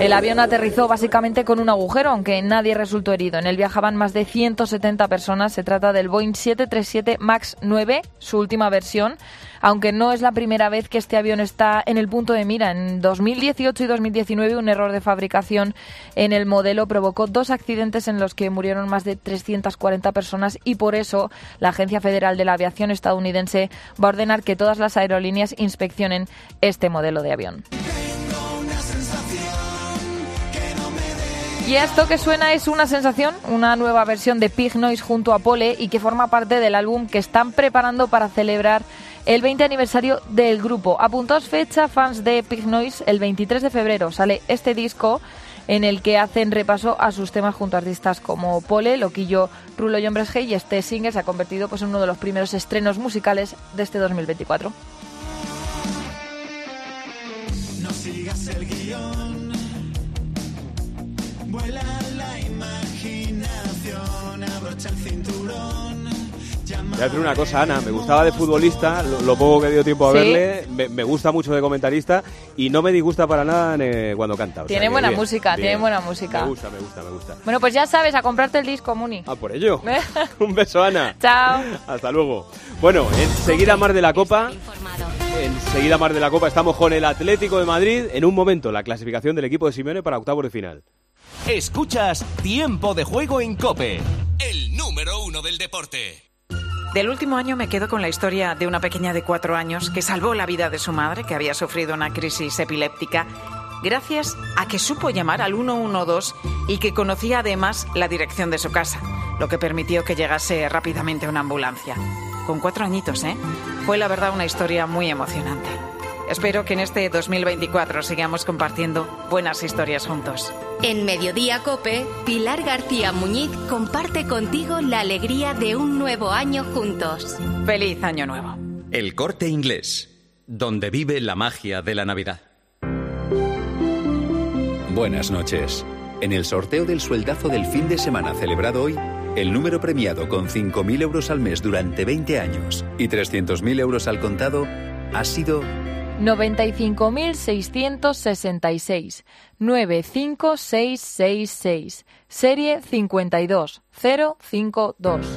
El avión aterrizó básicamente con un agujero, aunque nadie resultó herido. En él viajaban más de ciento setenta personas. Se trata del Boeing siete treinta y siete MAX nueve, su última versión, aunque no es la primera vez que este avión está en el punto de mira. En dos mil dieciocho y dos mil diecinueve un error de fabricación en el modelo provocó dos accidentes en los que murieron más de trescientas cuarenta personas y por eso la Agencia Federal de la Aviación estadounidense va a ordenar que todas las aerolíneas inspeccionen este modelo de avión. Y esto que suena es Una sensación, una nueva versión de Pig Noise junto a Pole y que forma parte del álbum que están preparando para celebrar el veinte aniversario del grupo. Apuntaos fecha, fans de Pig Noise, el veintitrés de febrero sale este disco en el que hacen repaso a sus temas junto a artistas como Pole, Loquillo, Rulo y Hombres G, y este single se ha convertido pues, en uno de los primeros estrenos musicales de este dos mil veinticuatro. No sigas el guión, vuela la imaginación, abrocha el cinturón. Voy a decir una cosa, Ana, me gustaba de futbolista, lo, lo poco que dio tiempo a ¿Sí? verle, me, me gusta mucho de comentarista y no me disgusta para nada eh, cuando canta. O Tiene sea, buena bien, música, bien. tiene buena música. Me gusta, me gusta, me gusta. Bueno, pues ya sabes, a comprarte el disco, Muni. Ah, por ello. Un beso, Ana. Chao. Hasta luego. Bueno, enseguida Mar de la Copa. Enseguida Mar de la Copa estamos con el Atlético de Madrid. En un momento, la clasificación del equipo de Simeone para octavos de final. Escuchas Tiempo de Juego en COPE, el número uno del deporte. Del último año me quedo con la historia de una pequeña de cuatro años que salvó la vida de su madre, que había sufrido una crisis epiléptica, gracias a que supo llamar al uno uno dos y que conocía además la dirección de su casa, lo que permitió que llegase rápidamente una ambulancia. Con cuatro añitos, ¿eh? Fue la verdad una historia muy emocionante. Espero que en este dos mil veinticuatro sigamos compartiendo buenas historias juntos. En Mediodía COPE, Pilar García Muñiz comparte contigo la alegría de un nuevo año juntos. ¡Feliz Año Nuevo! El Corte Inglés, donde vive la magia de la Navidad. Buenas noches. En el sorteo del sueldazo del fin de semana celebrado hoy, el número premiado con cinco mil euros al mes durante veinte años y trescientos mil euros al contado ha sido noventa y cinco mil seiscientos sesenta y seis, nueve cinco seis seis seis, serie cincuenta y dos cero cinco dos.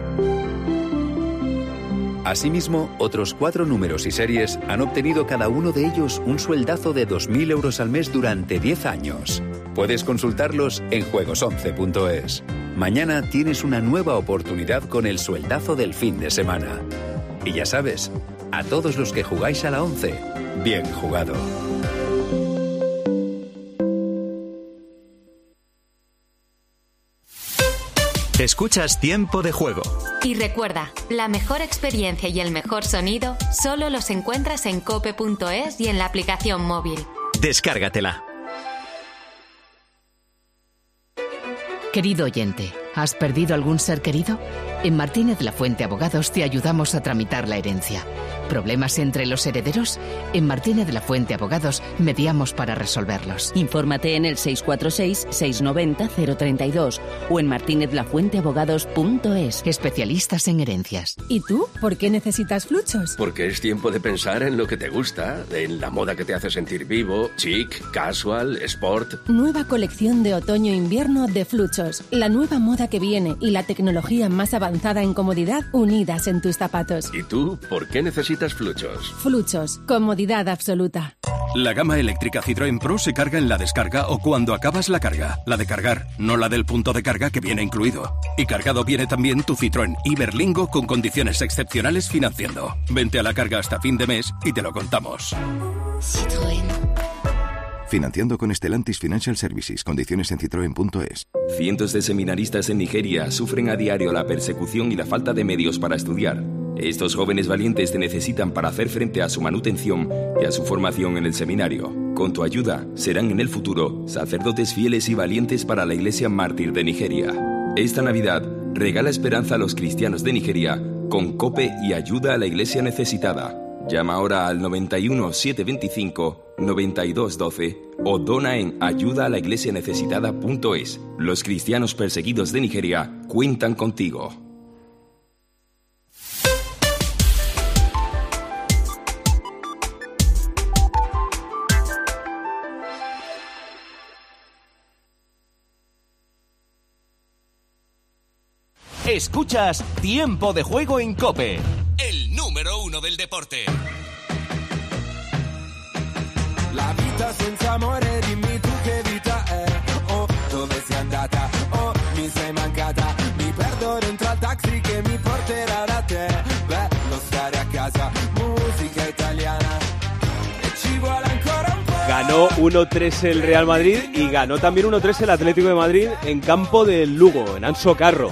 Asimismo, otros cuatro números y series han obtenido cada uno de ellos un sueldazo de dos mil euros al mes durante diez años. Puedes consultarlos en juegos once punto es. Mañana tienes una nueva oportunidad con el sueldazo del fin de semana. Y ya sabes, a todos los que jugáis a la once, bien jugado. Escuchas Tiempo de Juego. Y recuerda, la mejor experiencia y el mejor sonido solo los encuentras en cope punto es y en la aplicación móvil. Descárgatela. Querido oyente, ¿has perdido algún ser querido? En Martínez La Fuente Abogados te ayudamos a tramitar la herencia. ¿Problemas entre los herederos? En Martínez La Fuente Abogados mediamos para resolverlos. Infórmate en el seis cuatro seis, seis nueve cero, cero tres dos o en martinez la fuente abogados punto es. Especialistas en herencias. ¿Y tú? ¿Por qué necesitas Fluchos? Porque es tiempo de pensar en lo que te gusta, en la moda que te hace sentir vivo, chic, casual, sport. Nueva colección de otoño-invierno de Fluchos. La nueva moda que viene y la tecnología más avanzada en comodidad unidas en tus zapatos. ¿Y tú? ¿Por qué necesitas Fluchos? Fluchos. Comodidad absoluta. La gama eléctrica Citroën Pro se carga en la descarga o cuando acabas la carga. La de cargar, no la del punto de carga que viene incluido. Y cargado viene también tu Citroën Iberlingo con condiciones excepcionales financiando. Vente a la carga hasta fin de mes y te lo contamos. Citroën. Financiando con Stellantis Financial Services. Condiciones en citroen punto es. Cientos de seminaristas en Nigeria sufren a diario la persecución y la falta de medios para estudiar. Estos jóvenes valientes te necesitan para hacer frente a su manutención y a su formación en el seminario. Con tu ayuda, serán en el futuro sacerdotes fieles y valientes para la Iglesia Mártir de Nigeria. Esta Navidad, regala esperanza a los cristianos de Nigeria con COPE y ayuda a la Iglesia necesitada. Llama ahora al noventa y uno, setecientos veinticinco, noventa y dos doce o dona en ayuda a la iglesia necesitada punto es. Los cristianos perseguidos de Nigeria cuentan contigo. Escuchas Tiempo de Juego en COPE, el número uno del deporte. La vita senza amore, dimmi tu che vita è. Oh, dove sei andata? Oh, mi sei mancata. Mi perdo dentro al taxi che mi porterà da te. Bello stare a casa, musica italiana. E ci vuole ancora un po'. Ganó uno tres el Real Madrid y ganó también uno tres el Atlético de Madrid en campo del Lugo, en Anso Carro.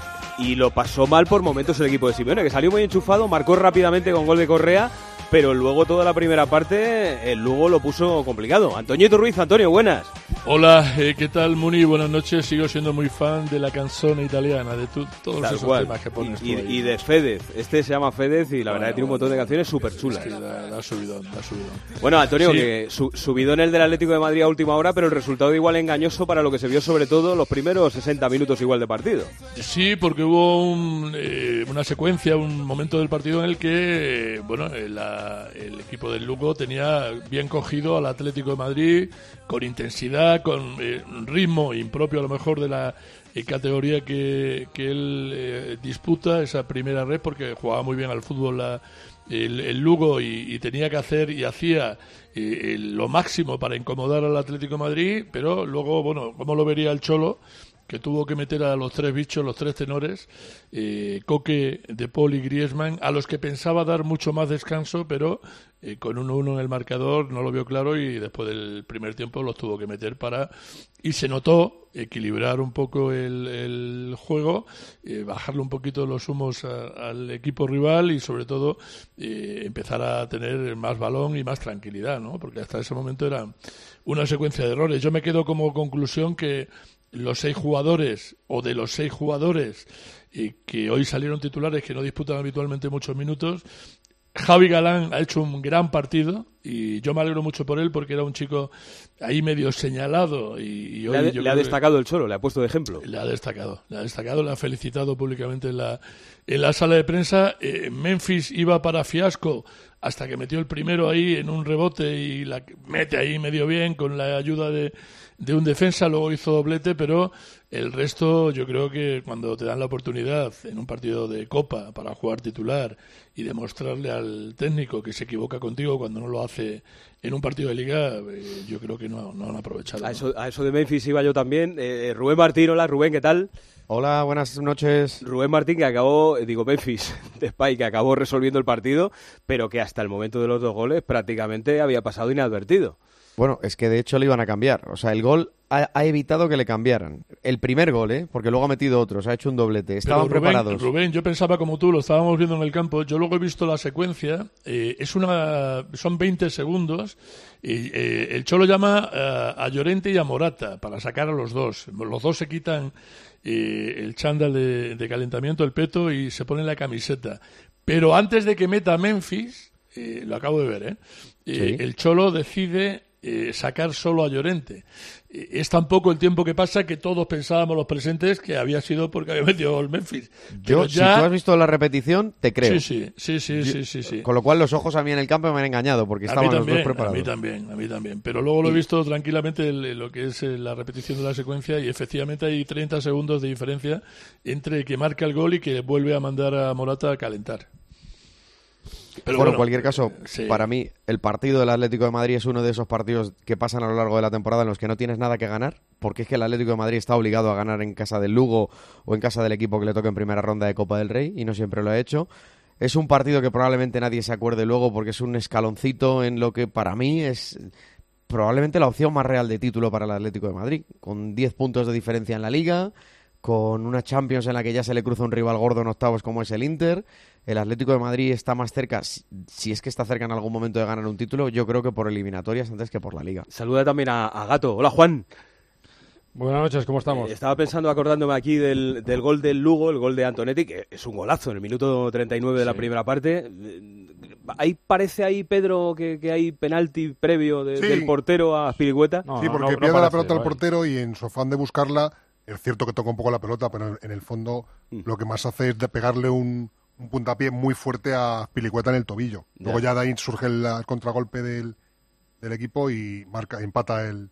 Y lo pasó mal por momentos el equipo de Simeone, que salió muy enchufado, marcó rápidamente con gol de Correa, pero luego toda la primera parte el Lugo lo puso complicado. Antoñito Ruiz, Antonio, buenas. Hola, eh, ¿qué tal, Muni? Buenas noches. Sigo siendo muy fan de la canzone italiana, de tu, todos Tal esos cual. temas que pones y, tú ahí. y de Fedez. Este se llama Fedez y la verdad que tiene un montón de canciones súper chulas. Es que da, da subidón, da subidón. Bueno, Antonio, Sí. que su, subidón el del Atlético de Madrid a última hora, pero el resultado igual engañoso para lo que se vio sobre todo los primeros sesenta minutos igual de partido. Sí, porque hubo un, eh, una secuencia, un momento del partido en el que, eh, bueno, eh, la- el equipo del Lugo tenía bien cogido al Atlético de Madrid, con intensidad, con eh, ritmo impropio a lo mejor de la eh, categoría que, que él eh, disputa, esa primera red, porque jugaba muy bien al fútbol la, el, el Lugo y, y tenía que hacer y hacía eh, el- lo máximo para incomodar al Atlético de Madrid, pero luego, bueno, ¿cómo lo vería el Cholo? Que tuvo que meter a los tres bichos, los tres tenores, eh, Coque, De Paul y Griezmann, a los que pensaba dar mucho más descanso, pero eh, con uno uno en el marcador no lo vio claro y después del primer tiempo los tuvo que meter para... Y se notó equilibrar un poco el, el juego, eh, bajarle un poquito los humos a- al equipo rival y sobre todo eh, empezar a tener más balón y más tranquilidad, ¿no? Porque hasta ese momento era una secuencia de errores. Yo me quedo como conclusión que los seis jugadores, o de los seis jugadores eh, que hoy salieron titulares, que no disputan habitualmente muchos minutos, Javi Galán ha hecho un gran partido y yo me alegro mucho por él porque era un chico ahí medio señalado y, y hoy Le ha, de- yo le ha creo que- destacado el Cholo, le ha puesto de ejemplo. le ha destacado, le ha destacado, le ha felicitado públicamente en la, en la sala de prensa. Eh, Memphis iba para fiasco hasta que metió el primero ahí en un rebote y la mete ahí medio bien con la ayuda de, de un defensa, luego hizo doblete, pero el resto yo creo que cuando te dan la oportunidad en un partido de Copa para jugar titular y demostrarle al técnico que se equivoca contigo cuando no lo hace en un partido de Liga, eh, yo creo que no, no han aprovechado. A ¿no? eso, a eso de Memphis iba yo también. Eh, Rubén Martín, hola Rubén, ¿qué tal? Hola, buenas noches. Rubén Martín, que acabó, eh, digo Memphis, de Spy, que acabó resolviendo el partido, pero que hasta el momento de los dos goles prácticamente había pasado inadvertido. Bueno, es que de hecho le iban a cambiar. O sea, el gol ha, ha evitado que le cambiaran. El primer gol, ¿eh? Porque luego ha metido otros, ha hecho un doblete. Estaban Pero Rubén, preparados. Rubén, yo pensaba como tú, lo estábamos viendo en el campo. Yo luego he visto la secuencia. eh, es una, son veinte segundos. Y eh, el Cholo llama eh, a Llorente y a Morata para sacar a los dos. Los dos se quitan eh, el chándal de, de calentamiento, el peto, y se ponen la camiseta. Pero antes de que meta a Memphis, eh, lo acabo de ver, ¿eh? Eh, Sí. el Cholo decide eh, sacar solo a Llorente. Eh, es tan poco el tiempo que pasa que todos pensábamos los presentes que había sido porque había metido gol Memphis. Yo, Pero ya- si tú has visto la repetición, te creo. Sí, sí, sí, sí, Yo- sí, sí, sí. Con lo cual los ojos a mí en el campo me han engañado porque A mí estaban los también, dos preparados. a mí también, a mí también. Pero luego lo he Y- visto tranquilamente el- lo que es eh, la repetición de la secuencia y efectivamente hay treinta segundos de diferencia entre que marca el gol y que vuelve a mandar a Morata a calentar. Pero bueno, bueno, en cualquier caso, sí. para mí, el partido del Atlético de Madrid es uno de esos partidos que pasan a lo largo de la temporada en los que no tienes nada que ganar, porque es que el Atlético de Madrid está obligado a ganar en casa del Lugo o en casa del equipo que le toque en primera ronda de Copa del Rey, y no siempre lo ha hecho. Es un partido que probablemente nadie se acuerde luego porque es un escaloncito en lo que para mí es probablemente la opción más real de título para el Atlético de Madrid, con diez puntos de diferencia en la Liga, con una Champions en la que ya se le cruza un rival gordo en octavos como es el Inter. El Atlético de Madrid está más cerca, si, si es que está cerca en algún momento de ganar un título, yo creo que por eliminatorias antes que por la Liga. Saluda también a, a Gato. Hola Juan. Buenas noches, ¿cómo estamos? Eh, estaba pensando, acordándome aquí del, del gol del Lugo, el gol de Antonetti, que es un golazo en el minuto treinta y nueve de la Sí. primera parte. Eh, Ahí parece ahí, Pedro, que, que hay penalti previo de- Sí. del portero a Spiricueta. sí, porque pierde la pelota al portero y en su afán de buscarla, es cierto que toca un poco la pelota, pero en, en el fondo Mm. lo que más hace es de pegarle un, un puntapié muy fuerte a Pilicueta en el tobillo. Luego Ya. ya de ahí surge el, el contragolpe del, del equipo y marca empata el,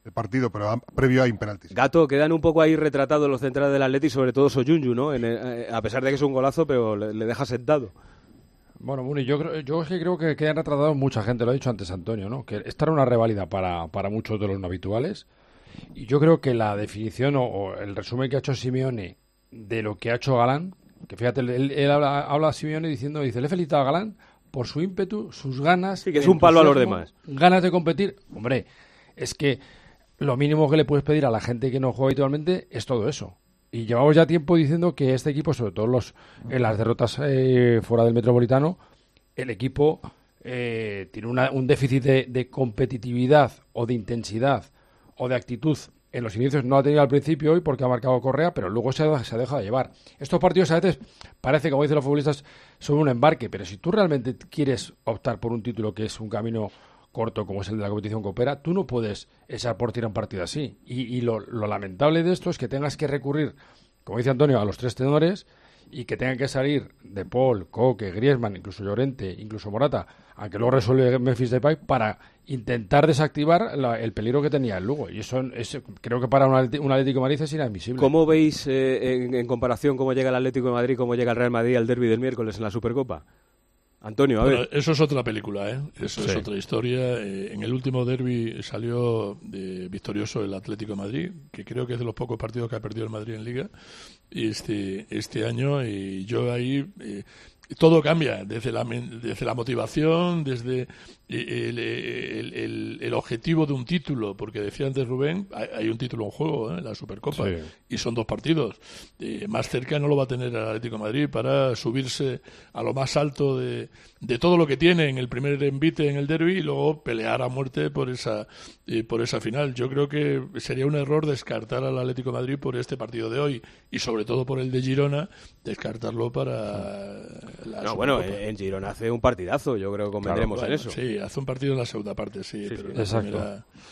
el partido, pero a, previo hay un penalti. Gato, quedan un poco ahí retratados los centrales del Atleti, sobre todo Soyuncu, ¿no? En el, eh, a pesar de que es un golazo, pero le, le deja sentado. Bueno, Muni, yo creo, yo es que creo que quedan retratados mucha gente, lo ha dicho antes Antonio, ¿no? Que esta era una reválida para, para muchos de los no habituales. Y yo creo que la definición o, o el resumen que ha hecho Simeone de lo que ha hecho Galán, que fíjate, él, él habla, habla a Simeone diciendo, dice, le he felicitado a Galán por su ímpetu, sus ganas. Sí, que es un palo a los demás. Ganas de competir. Hombre, es que lo mínimo que le puedes pedir a la gente que no juega habitualmente es todo eso. Y llevamos ya tiempo diciendo que este equipo, sobre todo los, en las derrotas eh, fuera del Metropolitano, el equipo eh, tiene una, un déficit de, de competitividad o de intensidad o de actitud. En los inicios no ha tenido al principio hoy porque ha marcado Correa, pero luego se ha, se ha dejado llevar. Estos partidos a veces parece, como dicen los futbolistas, son un embarque, pero si tú realmente quieres optar por un título que es un camino corto como es el de la competición copera, tú no puedes echar por tiro un partido así. Y, y lo, lo lamentable de esto es que tengas que recurrir, como dice Antonio, a los tres tenores y que tengan que salir De Paul, Koke, Griezmann, incluso Llorente, incluso Morata, aunque luego resuelve Memphis Depay, para intentar desactivar la, el peligro que tenía el Lugo. Y eso es, creo que para un, un Atlético de Madrid es inadmisible. ¿Cómo veis eh, en, en comparación cómo llega el Atlético de Madrid, cómo llega el Real Madrid al derbi del miércoles en la Supercopa? Antonio, a bueno, ver. Eso es otra película, ¿eh? Eso sí. es otra historia. Eh, en el último derbi salió eh, victorioso el Atlético de Madrid, que creo que es de los pocos partidos que ha perdido el Madrid en Liga este, este año. Y yo ahí... Eh, todo cambia, desde la, desde la motivación, desde el, el, el, el objetivo de un título, porque decía antes Rubén, hay, hay un título en juego, ¿eh? La Supercopa, sí. Y son dos partidos. Eh, más cerca no lo va a tener el Atlético de Madrid para subirse a lo más alto de, de todo lo que tiene en el primer envite en el derbi y luego pelear a muerte por esa, eh, por esa final. Yo creo que sería un error descartar al Atlético de Madrid por este partido de hoy y sobre todo por el de Girona, descartarlo para... La no, bueno, en Girona hace un partidazo, yo creo que convendremos claro, bueno, en eso. Sí, hace un partido en la segunda parte, sí. sí, pero sí. Exacto. Primera,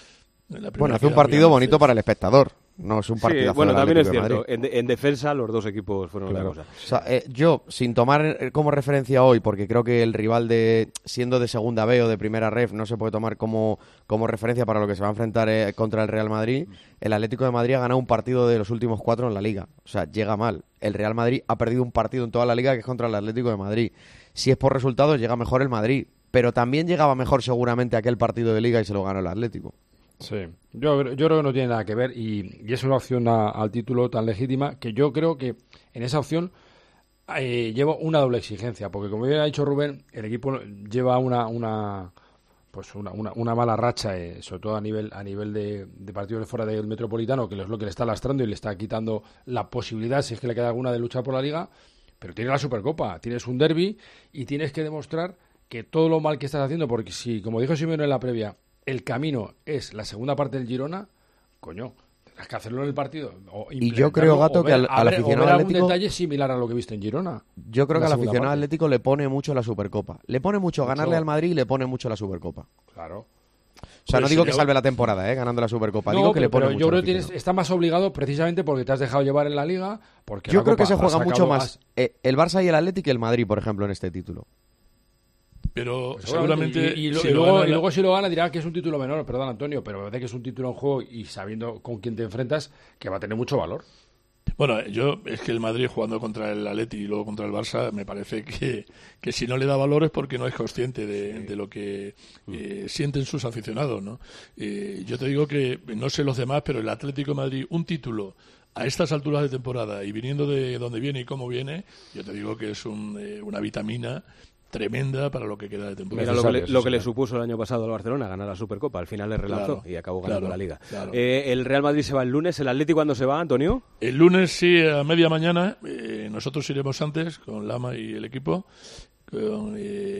la primera bueno, hace un partido bonito para el espectador. No es un partidazo. Sí, bueno, del también Atlético es cierto. de En, de, en defensa, los dos equipos fueron claro. otra cosa. O sea, eh, yo, sin tomar como referencia hoy, porque creo que el rival de siendo de segunda B o de primera ref no se puede tomar como, como referencia para lo que se va a enfrentar eh, contra el Real Madrid, el Atlético de Madrid ha ganado un partido de los últimos cuatro en la Liga. O sea, llega mal. El Real Madrid ha perdido un partido en toda la Liga que es contra el Atlético de Madrid. Si es por resultados, llega mejor el Madrid. Pero también llegaba mejor seguramente aquel partido de Liga y se lo ganó el Atlético. Sí, yo, yo creo que no tiene nada que ver y, y es una opción a, al título tan legítima que yo creo que en esa opción eh, lleva una doble exigencia, porque como bien ha dicho Rubén, el equipo lleva una una pues una, una, una mala racha, eh, sobre todo a nivel a nivel de, de partidos fuera del Metropolitano, que es lo que le está lastrando y le está quitando la posibilidad, si es que le queda alguna, de luchar por la Liga, pero tienes la Supercopa, tienes un derbi y tienes que demostrar que todo lo mal que estás haciendo, porque si, como dijo Simeone en la previa, el camino es la segunda parte del Girona, coño, tendrás que hacerlo en el partido. O y yo creo, Gato, ver, que al, al aficionado ver Atlético... algún detalle similar a lo que viste en Girona. Yo creo que al aficionado parte. Atlético le pone mucho la Supercopa. Le pone mucho, mucho ganarle al Madrid y le pone mucho la Supercopa. Claro. O sea, pues no digo sí, que salve la temporada, ¿eh? Ganando la Supercopa. No, digo que pero, le pone pero mucho yo creo que tienes, está más obligado precisamente porque te has dejado llevar en la Liga. Porque yo la creo Copa que se juega mucho más has... eh, el Barça y el Atlético que el Madrid, por ejemplo, en este título. Pero pues seguramente... Y, y, y, si y, luego, gana... y luego si lo gana dirá que es un título menor, perdón Antonio, pero de que es un título en juego y sabiendo con quién te enfrentas, que va a tener mucho valor. Bueno, yo es que el Madrid jugando contra el Atleti y luego contra el Barça, me parece que, que si no le da valor es porque no es consciente de, de lo que eh, sienten sus aficionados, ¿no? Eh, yo te digo que, no sé los demás, pero el Atlético de Madrid, un título a estas alturas de temporada y viniendo de donde viene y cómo viene, yo te digo que es un, eh, una vitamina tremenda para lo que queda de temporada. Mira lo que, le, lo que le supuso el año pasado al Barcelona, ganar la Supercopa. Al final le relanzó claro, y acabó ganando claro, la Liga. Claro. Eh, ¿El Real Madrid se va el lunes? ¿El Atlético cuándo se va, Antonio? El lunes sí, a media mañana. Eh, nosotros iremos antes con Lama y el equipo. Con,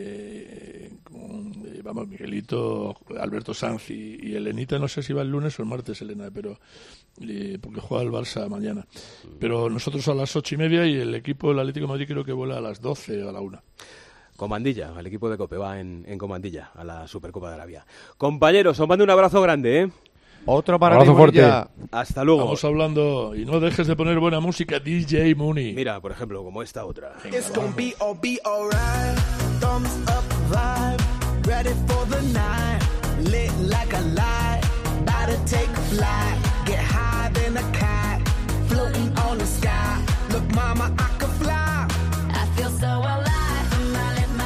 eh, con eh, vamos, Miguelito, Alberto Sanz y, y Elenita. No sé si va el lunes o el martes, Elena, pero eh, porque juega el Barça mañana. Pero nosotros a las ocho y media y el equipo del Atlético de Madrid creo que vuela a las doce o a la una. Comandilla, el equipo de Cope va en, en Comandilla a la Supercopa de Arabia. Compañeros, os mando un abrazo grande, ¿eh? Otro para ti, fuerte. Hasta luego. Vamos hablando y no dejes de poner buena música, D J Mooney. Mira, por ejemplo, como esta otra. It's gonna be all be alright. Thumbs up vibe, ready for the night. Lit like a light, about to take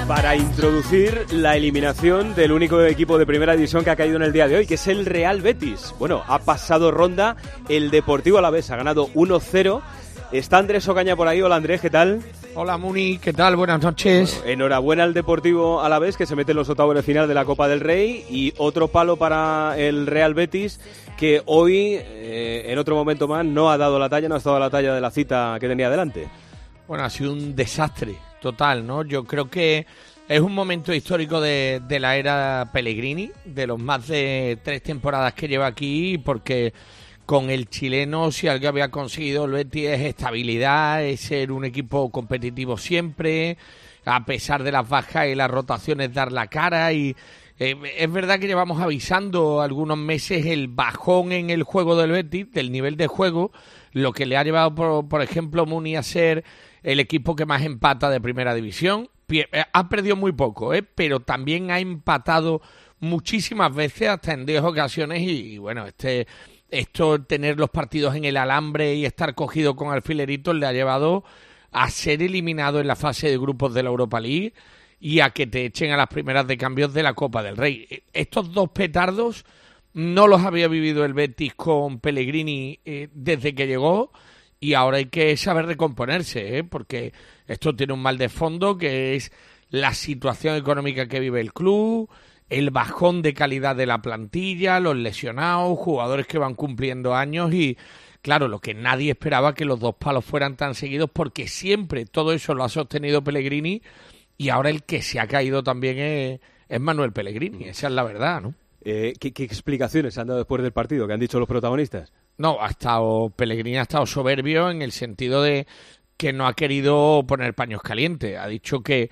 para introducir la eliminación del único equipo de primera división que ha caído en el día de hoy, que es el Real Betis. Bueno, ha pasado ronda el Deportivo Alavés, ha ganado uno cero. Está Andrés Ocaña por ahí. Hola Andrés, ¿qué tal? Hola Muni, ¿qué tal? Buenas noches. Bueno, enhorabuena al Deportivo Alavés, que se mete en los octavos de final de la Copa del Rey, y otro palo para el Real Betis, que hoy, eh, en otro momento más, no ha dado la talla, no ha estado a la talla de la cita que tenía delante. Bueno, ha sido un desastre total, ¿no? Yo creo que es un momento histórico de, de la era Pellegrini, de los más de tres temporadas que lleva aquí, porque con el chileno, si algo había conseguido el Betis, es estabilidad, es ser un equipo competitivo siempre, a pesar de las bajas y las rotaciones, dar la cara. Y eh, es verdad que llevamos avisando algunos meses el bajón en el juego del Betis, del nivel de juego, lo que le ha llevado, por, por ejemplo, Muni, a ser el equipo que más empata de primera división. Ha perdido muy poco, ¿eh? Pero también ha empatado muchísimas veces, hasta en diez ocasiones, y, y bueno, este... Esto, tener los partidos en el alambre y estar cogido con alfileritos, le ha llevado a ser eliminado en la fase de grupos de la Europa League y a que te echen a las primeras de cambios de la Copa del Rey. Estos dos petardos no los había vivido el Betis con Pellegrini eh, desde que llegó, y ahora hay que saber recomponerse, ¿eh? Porque esto tiene un mal de fondo, que es la situación económica que vive el club, el bajón de calidad de la plantilla, los lesionados, jugadores que van cumpliendo años y, claro, lo que nadie esperaba, que los dos palos fueran tan seguidos, porque siempre todo eso lo ha sostenido Pellegrini, y ahora el que se ha caído también es, es Manuel Pellegrini, esa es la verdad, ¿no? Eh, ¿qué, ¿Qué explicaciones han dado después del partido? ¿Qué han dicho los protagonistas? No, ha estado Pellegrini ha estado soberbio en el sentido de que no ha querido poner paños calientes. Ha dicho que,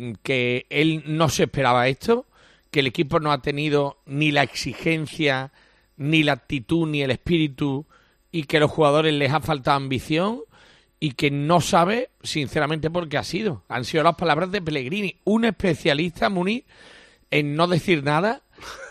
que él no se esperaba esto, que el equipo no ha tenido ni la exigencia, ni la actitud, ni el espíritu, y que a los jugadores les ha faltado ambición, y que no sabe, sinceramente, por qué ha sido. Han sido las palabras de Pellegrini, un especialista, Muni, en no decir nada,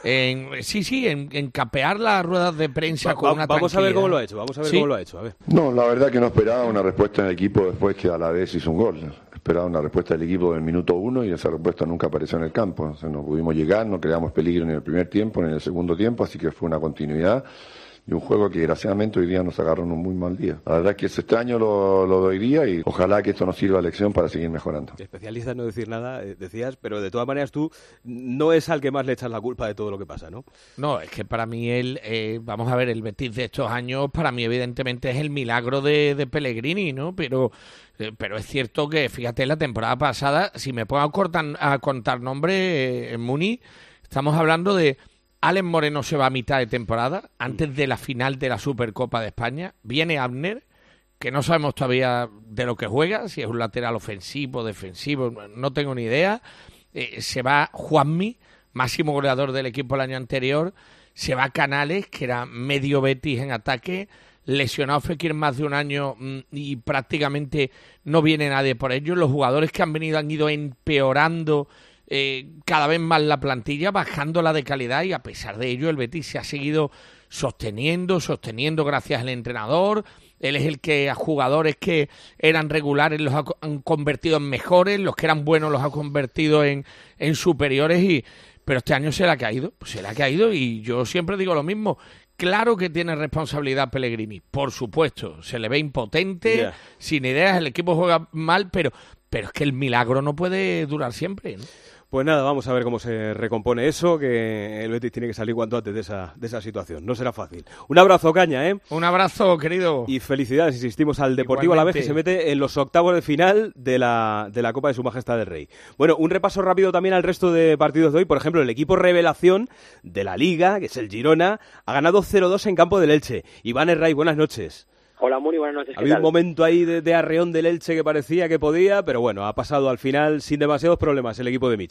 en sí, sí, en, en capear las ruedas de prensa va, con va, una Vamos tranquilidad. a ver cómo lo ha hecho, vamos a ver ¿Sí? cómo lo ha hecho, a ver. No, la verdad que no esperaba una respuesta en el equipo después que a la vez hizo un gol. Esperaba una respuesta del equipo del minuto uno y esa respuesta nunca apareció en el campo. O sea, no pudimos llegar, no creamos peligro ni en el primer tiempo ni en el segundo tiempo, así que fue una continuidad de un juego que desgraciadamente hoy día nos agarró en un muy mal día. La verdad es que este año lo, lo doy día y ojalá que esto nos sirva de lección para seguir mejorando. Especialista en no decir nada, eh, decías, pero de todas maneras tú no es al que más le echas la culpa de todo lo que pasa, ¿no? No, es que para mí él, eh, vamos a ver, el Betis de estos años, para mí evidentemente es el milagro de, de Pellegrini, ¿no? Pero eh, pero es cierto que, fíjate, la temporada pasada, si me pongo a, cortar, a contar nombres, eh, en Muni, estamos hablando de Alex Moreno se va a mitad de temporada, antes de la final de la Supercopa de España. Viene Abner, que no sabemos todavía de lo que juega, si es un lateral ofensivo, defensivo, no tengo ni idea. Eh, se va Juanmi, máximo goleador del equipo el año anterior. Se va Canales, que era medio Betis en ataque. Lesionado Fekir más de un año y prácticamente no viene nadie por ello. Los jugadores que han venido han ido empeorando Eh, cada vez más la plantilla, bajándola de calidad, y a pesar de ello el Betis se ha seguido sosteniendo, sosteniendo gracias al entrenador. Él es el que a jugadores que eran regulares los ha han convertido en mejores, los que eran buenos los ha convertido en, en superiores, y pero este año se le ha caído, pues se le ha caído, y yo siempre digo lo mismo. Claro que tiene responsabilidad Pellegrini, por supuesto, se le ve impotente, yeah. sin ideas, el equipo juega mal, pero, pero es que el milagro no puede durar siempre, ¿no? Pues nada, vamos a ver cómo se recompone eso, que el Betis tiene que salir cuanto antes de esa, de esa situación. No será fácil. Un abrazo, Caña, ¿eh? Un abrazo, querido. Y felicidades, insistimos, al Deportivo Alavés, que se mete en los octavos de final de la, de la Copa de Su Majestad del Rey. Bueno, un repaso rápido también al resto de partidos de hoy. Por ejemplo, el equipo revelación de la Liga, que es el Girona, ha ganado cero dos en campo del Elche. Iván Herray, buenas noches. Hola, muy buenas noches. Había tal? un momento ahí de, de arreón del Elche que parecía que podía, pero bueno, ha pasado al final sin demasiados problemas el equipo de Michel.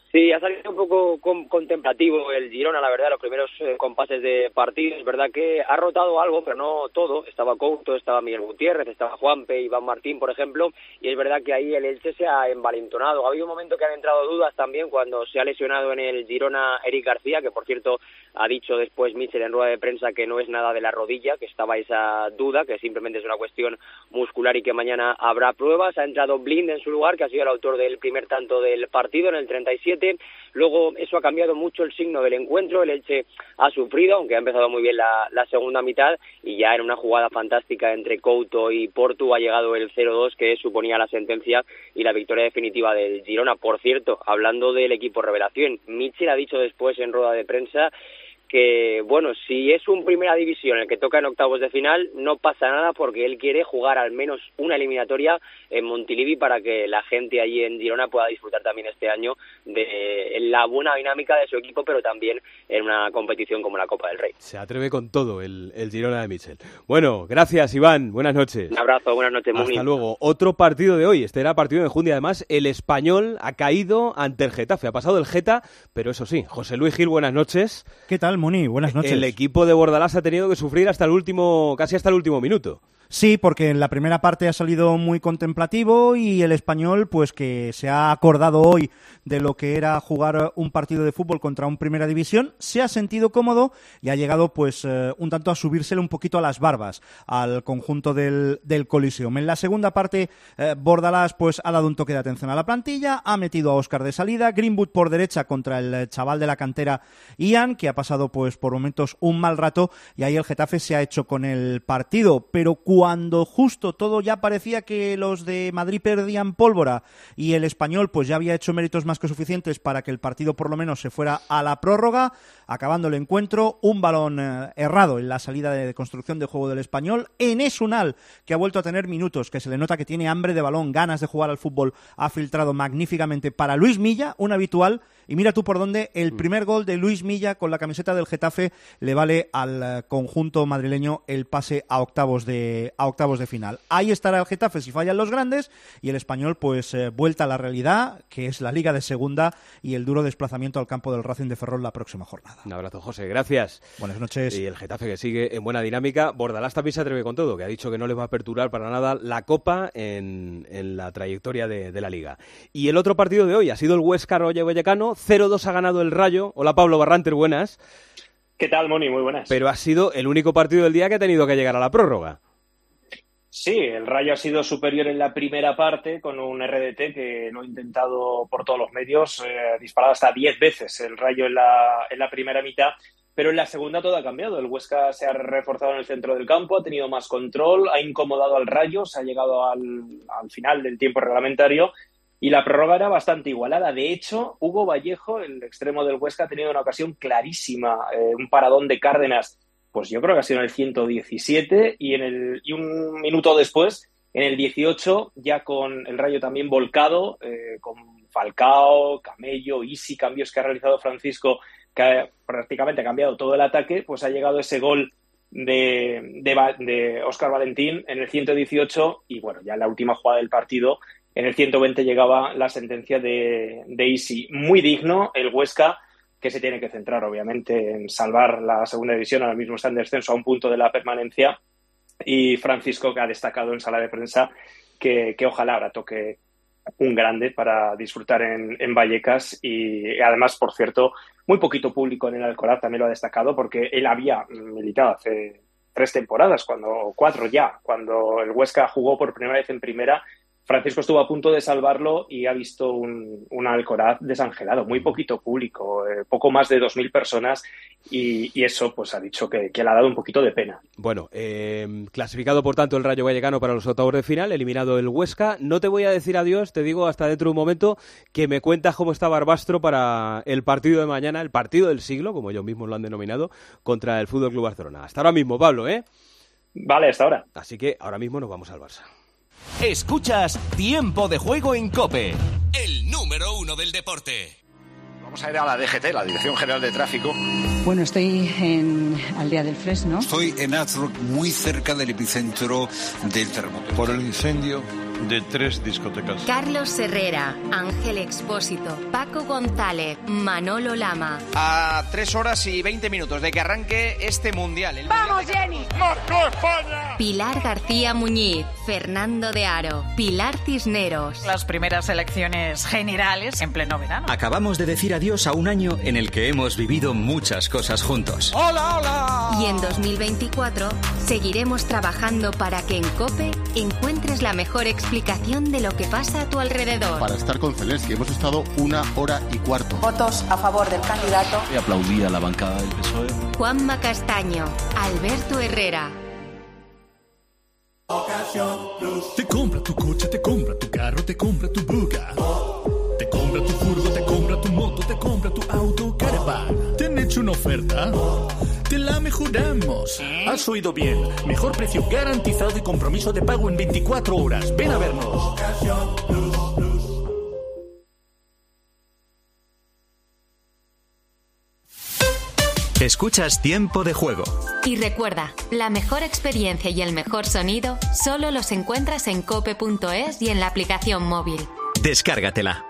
Sí, ha salido un poco con, contemplativo el Girona, la verdad, los primeros eh, compases de partido. Es verdad que ha rotado algo, pero no todo. Estaba Couto, estaba Miguel Gutiérrez, estaba Juanpe, Iván Martín, por ejemplo, y es verdad que ahí el Elche se ha envalentonado. Ha habido un momento que han entrado dudas también cuando se ha lesionado en el Girona Eric García, que por cierto ha dicho después Mitchell en rueda de prensa que no es nada de la rodilla, que estaba esa duda, que simplemente es una cuestión muscular y que mañana habrá pruebas. Ha entrado Blind en su lugar, que ha sido el autor del primer tanto del partido en el treinta y siete. Luego eso ha cambiado mucho el signo del encuentro. El Elche ha sufrido, aunque ha empezado muy bien la, la segunda mitad, y ya en una jugada fantástica entre Couto y Portu ha llegado el cero dos, que suponía la sentencia y la victoria definitiva del Girona. Por cierto, hablando del equipo revelación, Mitchell ha dicho después en rueda de prensa que, bueno, si es un primera división el que toca en octavos de final, no pasa nada porque él quiere jugar al menos una eliminatoria en Montilivi para que la gente allí en Girona pueda disfrutar también este año de la buena dinámica de su equipo, pero también en una competición como la Copa del Rey. Se atreve con todo el, el Girona de Mitchell. Bueno, gracias Iván, buenas noches. Un abrazo, buenas noches, Muni. Hasta luego. Otro partido de hoy, este era partido de Enjundia, además el Español ha caído ante el Getafe, ha pasado el Geta, pero eso sí, José Luis Gil, buenas noches. ¿Qué tal, Muni? Buenas noches. El equipo de Bordalás ha tenido que sufrir hasta el último, casi hasta el último minuto. Sí, porque en la primera parte ha salido muy contemplativo y el Español, pues que se ha acordado hoy de lo que era jugar un partido de fútbol contra un Primera División, se ha sentido cómodo y ha llegado pues eh, un tanto a subírsele un poquito a las barbas al conjunto del, del Coliseum. En la segunda parte, eh, Bordalás pues ha dado un toque de atención a la plantilla, ha metido a Óscar de salida, Greenwood por derecha contra el chaval de la cantera Ian, que ha pasado pues por momentos un mal rato, y ahí el Getafe se ha hecho con el partido, pero cuando justo todo ya parecía que los de Madrid perdían pólvora y el Español pues ya había hecho méritos más que suficientes para que el partido por lo menos se fuera a la prórroga, acabando el encuentro, un balón eh, errado en la salida de, de construcción de juego del Español, Enes Unal, que ha vuelto a tener minutos, que se le nota que tiene hambre de balón, ganas de jugar al fútbol, ha filtrado magníficamente para Luis Milla, un habitual, y mira tú por dónde el primer gol de Luis Milla con la camiseta del Getafe le vale al eh, conjunto madrileño el pase a octavos de a octavos de final. Ahí estará el Getafe si fallan los grandes, y el Español pues eh, vuelta a la realidad, que es la Liga de Segunda y el duro desplazamiento al campo del Racing de Ferrol la próxima jornada. Un abrazo, José, gracias. Buenas noches. Y el Getafe que sigue en buena dinámica. Bordalás también se atreve con todo, que ha dicho que no les va a aperturar para nada la Copa en, en la trayectoria de, de la Liga. Y el otro partido de hoy ha sido el Huesca Rayo Vallecano, cero dos ha ganado el Rayo. Hola Pablo Barranter, buenas. ¿Qué tal, Moni? Muy buenas. Pero ha sido el único partido del día que ha tenido que llegar a la prórroga. Sí, el Rayo ha sido superior en la primera parte con un R D T que lo ha intentado por todos los medios, eh, disparado hasta diez veces el Rayo en la, en la primera mitad, pero en la segunda todo ha cambiado. El Huesca se ha reforzado en el centro del campo, ha tenido más control, ha incomodado al Rayo, se ha llegado al, al final del tiempo reglamentario y la prórroga era bastante igualada. De hecho, Hugo Vallejo, el extremo del Huesca, ha tenido una ocasión clarísima, eh, un paradón de Cárdenas, pues yo creo que ha sido en el ciento diecisiete y, en el, y un minuto después, en el dieciocho, ya con el Rayo también volcado, eh, con Falcao, Camello, Isi, cambios que ha realizado Francisco, que ha, prácticamente ha cambiado todo el ataque, pues ha llegado ese gol de, de, de Óscar Valentín en el ciento dieciocho y bueno, ya en la última jugada del partido, en el ciento veinte llegaba la sentencia de, de Isi. Muy digno el Huesca, que se tiene que centrar, obviamente, en salvar la segunda división. Ahora mismo está en descenso a un punto de la permanencia. Y Francisco, que ha destacado en sala de prensa que, que ojalá ahora toque un grande para disfrutar en, en Vallecas. Y además, por cierto, muy poquito público en el Alcoraz también lo ha destacado, porque él había militado hace tres temporadas, cuando cuatro ya, cuando el Huesca jugó por primera vez en primera. Francisco estuvo a punto de salvarlo y ha visto un, un Alcoraz desangelado, muy poquito público, eh, poco más de dos mil personas y, y eso pues ha dicho que, que le ha dado un poquito de pena. Bueno, eh, clasificado por tanto el Rayo Vallecano para los octavos de final, eliminado el Huesca. No te voy a decir adiós, te digo hasta dentro de un momento que me cuentas cómo está Barbastro para el partido de mañana, el partido del siglo, como ellos mismos lo han denominado, contra el F C Barcelona. Hasta ahora mismo, Pablo, ¿eh? Vale, hasta ahora. Así que ahora mismo nos vamos al Barça. Escuchas Tiempo de Juego en COPE, el número uno del deporte. Vamos a ir a la D G T, la Dirección General de Tráfico. Bueno, estoy en Aldea del Fresno. Estoy en Azrock, muy cerca del epicentro del terremoto. Por el incendio de tres discotecas. Carlos Herrera, Ángel Expósito, Paco González, Manolo Lama. A tres horas y veinte minutos de que arranque este mundial. El ¡Vamos, mundial Jenny! ¡Marcó España! Pilar García Muñiz, Fernando de Aro, Pilar Cisneros. Las primeras elecciones generales en pleno verano. Acabamos de decir adiós a un año en el que hemos vivido muchas cosas juntos. ¡Hola, hola! Y en dos mil veinticuatro seguiremos trabajando para que en COPE encuentres la mejor explicación de lo que pasa a tu alrededor. Para estar con Zelensky hemos estado una hora y cuarto. Votos a favor del candidato. Y aplaudí a la bancada del P S O E. Juanma Castaño, Alberto Herrera. Te compra tu coche, te compra tu carro, te compra tu buga. Te compra tu furgo, te compra tu moto, te compra tu auto, caravan. ¿Te han hecho una oferta? Te la mejoramos. Has oído bien. Mejor precio garantizado y compromiso de pago en veinticuatro horas. Ven a vernos. Escuchas Tiempo de Juego. Y recuerda, la mejor experiencia y el mejor sonido solo los encuentras en cope punto es y en la aplicación móvil. Descárgatela.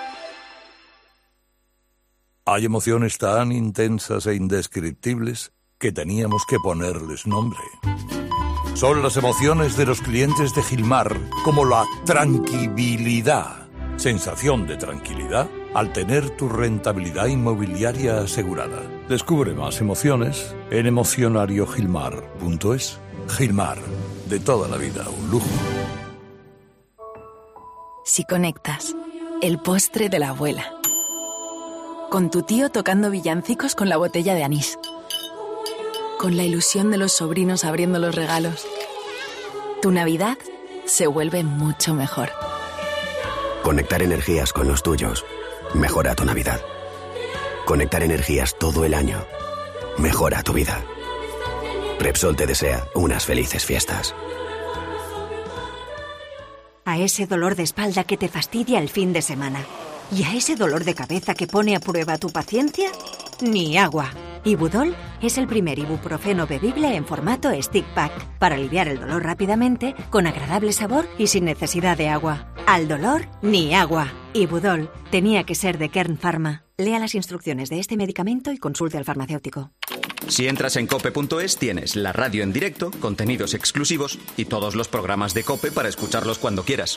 Hay emociones tan intensas e indescriptibles que teníamos que ponerles nombre. Son las emociones de los clientes de Gilmar, como la tranquilidad. Sensación de tranquilidad al tener tu rentabilidad inmobiliaria asegurada. Descubre más emociones en emocionario gilmar punto es. Gilmar, de toda la vida, un lujo. Si conectas, el postre de la abuela. Con tu tío tocando villancicos con la botella de anís. Con la ilusión de los sobrinos abriendo los regalos. Tu Navidad se vuelve mucho mejor. Conectar energías con los tuyos mejora tu Navidad. Conectar energías todo el año mejora tu vida. Repsol te desea unas felices fiestas. A ese dolor de espalda que te fastidia el fin de semana. ¿Y a ese dolor de cabeza que pone a prueba tu paciencia? Ni agua. Ibudol es el primer ibuprofeno bebible en formato stick pack para aliviar el dolor rápidamente, con agradable sabor y sin necesidad de agua. Al dolor, ni agua. Ibudol tenía que ser de Kern Pharma. Lea las instrucciones de este medicamento y consulte al farmacéutico. Si entras en cope punto es tienes la radio en directo, contenidos exclusivos y todos los programas de COPE para escucharlos cuando quieras.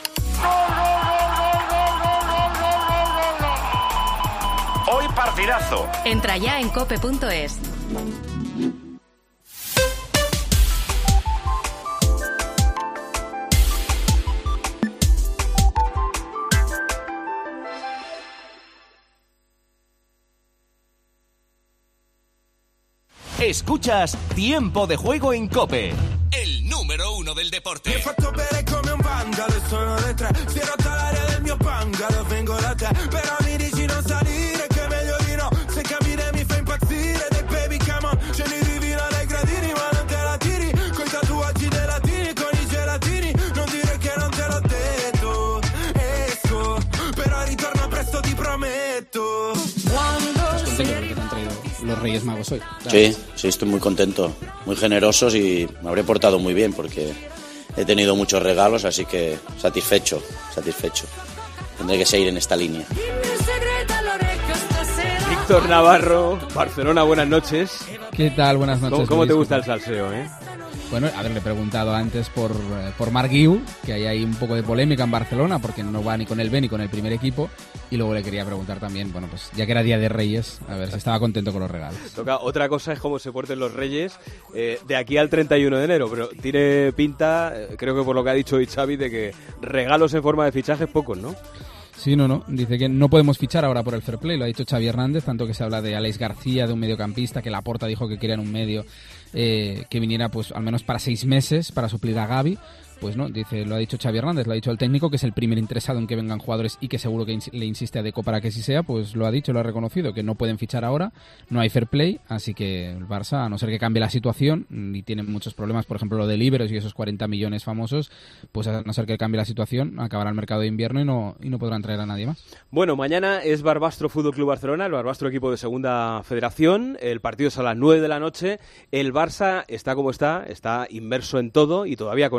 Hoy partidazo. Entra ya en cope punto es. Escuchas Tiempo de Juego en COPE. El número uno del deporte. Mi hai fatto bere come un vandalo e sono le tre. Si è rotta l'aria del mio bungalow, vengo da te. Però mi dici non salire, che meglio di no. Se capire mi fa impazzire, dei baby come on. Scendi divina dai gradini, ma non te la tiri. Coi tatuaggi dei latini, con i gelatini. Non dire che non te l'ho detto. Esco, però ritorno presto, ti prometto. Quando sei... los Reyes Magos hoy. Claro. Sí, sí, estoy muy contento, muy generosos y me habré portado muy bien porque he tenido muchos regalos, así que satisfecho, satisfecho. Tendré que seguir en esta línea. Víctor Navarro, Barcelona, buenas noches. ¿Qué tal? Buenas noches. ¿Cómo, cómo te Luis? gusta el salseo, eh? Bueno, haberle preguntado antes por, por Marc Guiu, que hay ahí un poco de polémica en Barcelona porque no va ni con el B ni con el primer equipo, y luego le quería preguntar también, bueno, pues ya que era Día de Reyes, a ver si estaba contento con los regalos. Toca, otra cosa es cómo se porten los Reyes eh, de aquí al treinta y uno de enero, pero tiene pinta, eh, creo que por lo que ha dicho hoy Xavi, de que regalos en forma de fichajes pocos, ¿no? Sí, no, no. Dice que no podemos fichar ahora por el fair play, lo ha dicho Xavi Hernández, tanto que se habla de Alex García, de un mediocampista, que Laporta dijo que querían un medio eh, que viniera pues al menos para seis meses para suplir a Gavi. Pues no, dice, lo ha dicho Xavi Hernández, lo ha dicho el técnico, que es el primer interesado en que vengan jugadores y que seguro que ins- le insiste a Deco para que sí sea, pues lo ha dicho, lo ha reconocido, que no pueden fichar ahora, no hay fair play, así que el Barça, a no ser que cambie la situación, y tiene muchos problemas, por ejemplo lo de Líberos y esos cuarenta millones famosos, pues a no ser que cambie la situación, acabará el mercado de invierno y no, y no podrán traer a nadie más. Bueno, mañana es Barbastro Fútbol Club Barcelona, el Barbastro equipo de segunda federación, el partido es a las nueve de la noche, el Barça está como está, está inmerso en todo y todavía con opciones de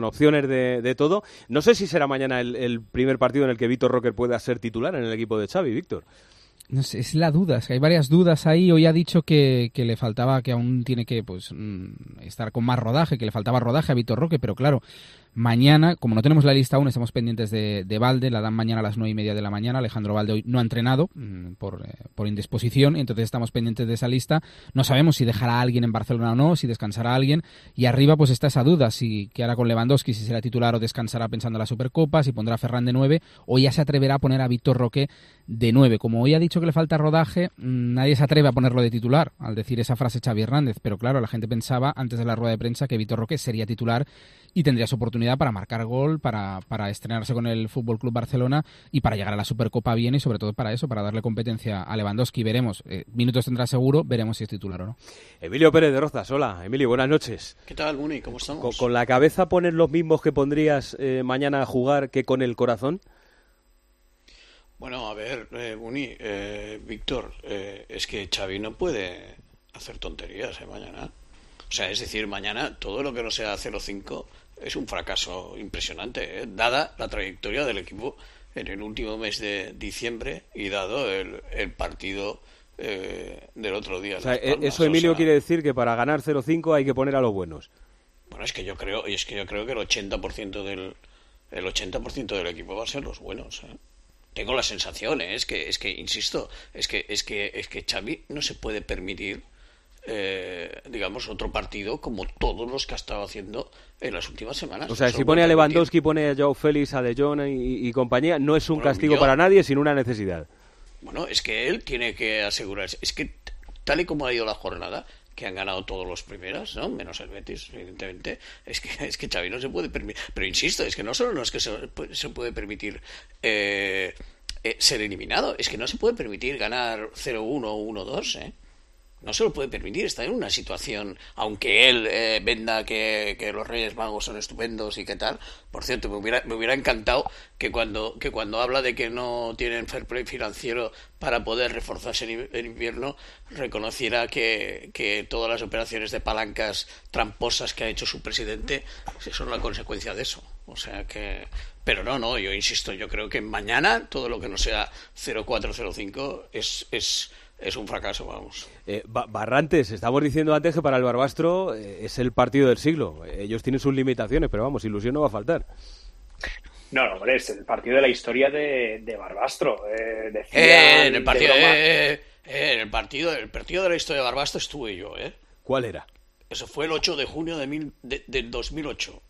de, de todo. No sé si será mañana el, el primer partido en el que Vitor Roque pueda ser titular en el equipo de Xavi, Víctor. No sé, es la duda, es que hay varias dudas ahí. Hoy ha dicho que, que le faltaba, que aún tiene que pues estar con más rodaje, que le faltaba rodaje a Vitor Roque, pero claro, mañana, como no tenemos la lista aún, estamos pendientes de, de Valde, la dan mañana a las nueve y media de la mañana. Alejandro Valde hoy no ha entrenado mmm, por, eh, por indisposición, entonces estamos pendientes de esa lista. No sabemos si dejará a alguien en Barcelona o no, si descansará a alguien, y arriba pues está esa duda, si qué hará con Lewandowski, si será titular o descansará pensando en la Supercopa, si pondrá a Ferran de nueve, o ya se atreverá a poner a Vitor Roque de nueve. Como hoy ha dicho que le falta rodaje, mmm, nadie se atreve a ponerlo de titular al decir esa frase Xavi Hernández, pero claro, la gente pensaba antes de la rueda de prensa que Vitor Roque sería titular y tendría su oportunidad para marcar gol, para, para estrenarse con el F C Barcelona y para llegar a la Supercopa bien, y sobre todo para eso, para darle competencia a Lewandowski. Veremos, eh, minutos tendrá seguro, veremos si es titular o no. Emilio Pérez de Rozas, hola. Emilio, buenas noches. ¿Qué tal, Muni? ¿Cómo estamos? ¿Con, con la cabeza pones los mismos que pondrías eh, mañana a jugar que con el corazón? Bueno, a ver, eh, Muni, eh, Víctor, eh, es que Xavi no puede hacer tonterías eh, mañana. O sea, es decir, mañana todo lo que no sea cero cinco es un fracaso impresionante, ¿eh? Dada la trayectoria del equipo en el último mes de diciembre y dado el, el partido eh, del otro día. O sea, eso, Emilio, o sea, quiere decir que para ganar cero cinco hay que poner a los buenos. Bueno, es que yo creo, y es que yo creo que el ochenta por ciento del el ochenta por ciento del equipo va a ser los buenos, ¿eh? Tengo la sensación, ¿eh? es que es que insisto, es que es que es que Xavi no se puede permitir Eh, digamos, otro partido como todos los que ha estado haciendo en las últimas semanas. O sea, si pone a Lewandowski, pone a Joao Félix, a De Jong y, y compañía, no es un bueno, castigo yo, para nadie, sino una necesidad. Bueno, es que él tiene que asegurarse. Es que tal y como ha ido la jornada, que han ganado todos los primeras, ¿no? Menos el Betis, evidentemente, es que es que Xavi no se puede permitir. Pero insisto, es que no solo no es que se, se puede permitir eh, eh, ser eliminado, es que no se puede permitir ganar cero uno o uno dos, ¿eh? No se lo puede permitir, está en una situación, aunque él eh, venda que, que los Reyes Magos son estupendos y qué tal. Por cierto, me hubiera, me hubiera encantado que cuando, que cuando habla de que no tienen fair play financiero para poder reforzarse en, en invierno, reconociera que, que todas las operaciones de palancas tramposas que ha hecho su presidente son la consecuencia de eso. O sea que... Pero no, no, yo insisto, yo creo que mañana todo lo que no sea cero cuatro cero cinco es... es Es un fracaso, vamos. Eh, Barrantes, estamos diciendo antes que para el Barbastro eh, es el partido del siglo. Ellos tienen sus limitaciones, pero vamos, ilusión no va a faltar. No, no, hombre, es el partido de la historia de, de Barbastro. Eh, decía eh, en el partido, de eh, eh, en el partido, el partido de la historia de Barbastro estuve yo, ¿eh? ¿Cuál era? Eso fue el ocho de junio de mil, de, del dos mil ocho.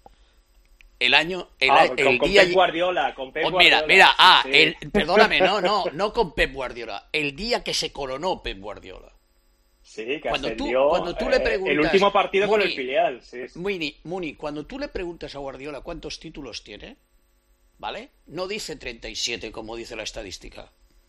El año, el, ah, el con, con día... Pep Guardiola, con Pep oh, mira, Guardiola. mira, ah, sí. el, perdóname, no, no, no con Pep Guardiola, el día que se coronó Pep Guardiola. Sí, que cuando ascendió, tú, cuando tú eh, le preguntas... el último partido Muni, con el filial, sí. sí. Muni, Muni, cuando tú le preguntas a Guardiola cuántos títulos tiene, ¿vale? No dice treinta y siete como dice la estadística,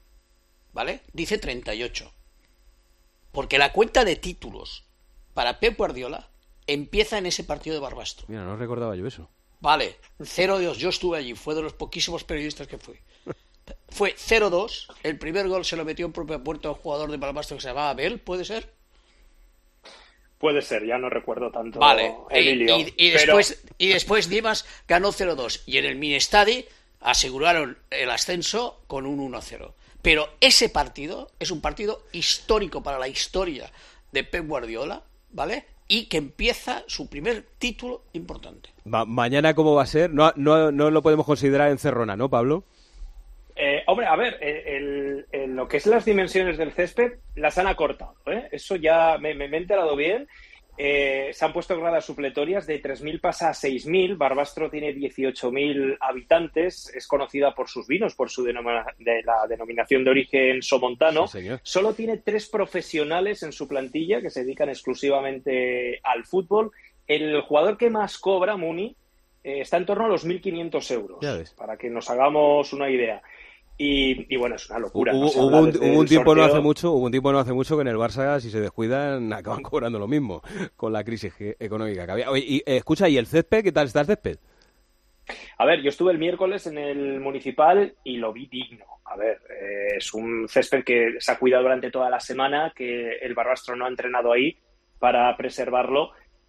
¿vale? Dice treinta y ocho. Porque la cuenta de títulos para Pep Guardiola empieza en ese partido de Barbastro. Mira, no recordaba yo eso. Vale, cero dos, yo estuve allí, fue de los poquísimos periodistas que fui. Fue cero dos, el primer gol se lo metió en propia puerta a un jugador de Barbastro que se llamaba Abel, ¿puede ser? Puede ser, ya no recuerdo tanto, vale, Emilio. Y, y, y, pero... después, y después Dimas ganó cero dos, y en el Minestadi aseguraron el ascenso con un uno a cero. Pero ese partido es un partido histórico para la historia de Pep Guardiola, ¿vale? Y que empieza su primer título importante. Ma- mañana, ¿cómo va a ser? No, no, no lo podemos considerar encerrona, ¿no, Pablo? Eh, hombre, a ver, el, el, lo que es las dimensiones del césped las han acortado, ¿eh? Eso ya me, me, me he enterado bien. Eh, se han puesto gradas supletorias, de tres mil pasa a seis mil. Barbastro tiene dieciocho mil habitantes, es conocida por sus vinos, por su denomina- de la denominación de origen somontano. Sí, señor. Solo tiene tres profesionales en su plantilla que se dedican exclusivamente al fútbol. El jugador que más cobra, Muni, eh, está en torno a los mil quinientos euros, para que nos hagamos una idea. Y, y bueno, es una locura. Hubo, ¿no? Se hubo, habla un, desde hubo un el tiempo no sorteo. hace mucho, hubo un tiempo no hace mucho que en el Barça, si se descuidan, acaban cobrando lo mismo con la crisis ge- económica que había. Oye, y, eh, escucha, ¿y el césped? ¿Qué tal está el césped? A ver, yo estuve el miércoles en el municipal y lo vi digno. A ver, eh, es un césped que se ha cuidado durante toda la semana, que el Barbastro no ha entrenado ahí para preservarlo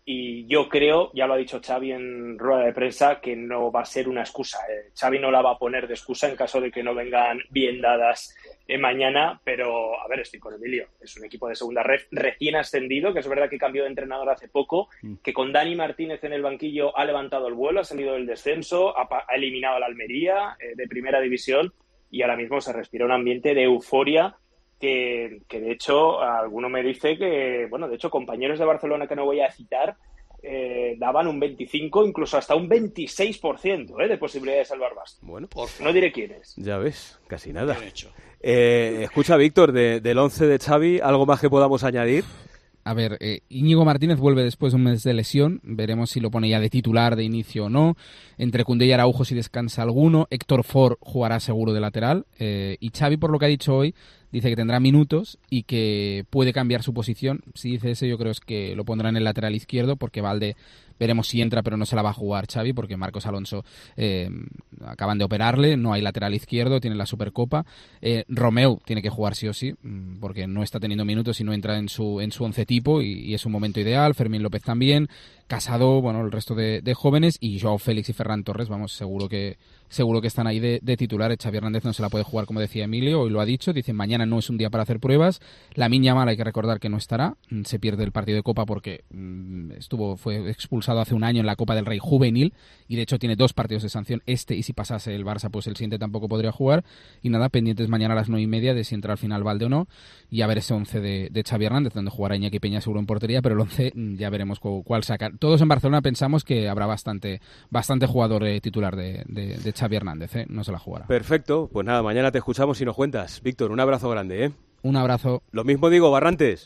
y yo creo, ya lo ha dicho Xavi en rueda de prensa, que no va a ser una excusa. Eh, Xavi no la va a poner de excusa en caso de que no vengan bien dadas eh, mañana, pero a ver, estoy con Emilio. Es un equipo de segunda red recién ascendido, que es verdad que cambió de entrenador hace poco, que con Dani Martínez en el banquillo ha levantado el vuelo, ha salido del descenso, ha, ha eliminado a la Almería eh, de primera división y ahora mismo se respira un ambiente de euforia. Que, que de hecho alguno me dice que, bueno, de hecho compañeros de Barcelona que no voy a citar eh, daban un veinticinco, incluso hasta un veintiséis por ciento eh, de posibilidad de salvar Bastro. Bueno, no diré quién es. Ya ves, casi nada. Eh, escucha, Víctor, de, del once de Xavi, ¿algo más que podamos añadir? A ver, eh, Íñigo Martínez vuelve después de un mes de lesión. Veremos si lo pone ya de titular de inicio o no. Entre Koundé y Araujo si descansa alguno. Héctor Ford jugará seguro de lateral. Eh, y Xavi, por lo que ha dicho hoy, dice que tendrá minutos y que puede cambiar su posición. Si dice eso, yo creo es que lo pondrá en el lateral izquierdo, porque Valde veremos si entra, pero no se la va a jugar Xavi, porque Marcos Alonso eh, acaban de operarle, no hay lateral izquierdo, tiene la Supercopa. Eh, Romeu tiene que jugar sí o sí, porque no está teniendo minutos y no entra en su en su once tipo, y, y es un momento ideal. Fermín López también, Casado, bueno, el resto de, de jóvenes, y Joao Félix y Ferran Torres, vamos, seguro que seguro que están ahí de, de titular. Xavi Hernández no se la puede jugar, como decía Emilio, hoy lo ha dicho, dice mañana no es un día para hacer pruebas. Lamine Yamal hay que recordar que no estará, se pierde el partido de Copa porque mmm, estuvo fue expulsado hace un año en la Copa del Rey juvenil, y de hecho tiene dos partidos de sanción, este y si pasase el Barça pues el siguiente tampoco podría jugar. Y nada, pendientes mañana a las nueve y media de si entra al final Valde o no, y a ver ese once de, de Xavi Hernández, donde jugará Iñaki Peña seguro en portería, pero el once ya veremos cu- cuál sacar. Todos en Barcelona pensamos que habrá bastante bastante jugador eh, titular de, de, de Xavi Hernández, ¿eh? No se la jugará. Perfecto, pues nada, mañana te escuchamos y nos cuentas. Víctor, un abrazo grande, ¿eh? Un abrazo. Lo mismo digo, Barrantes.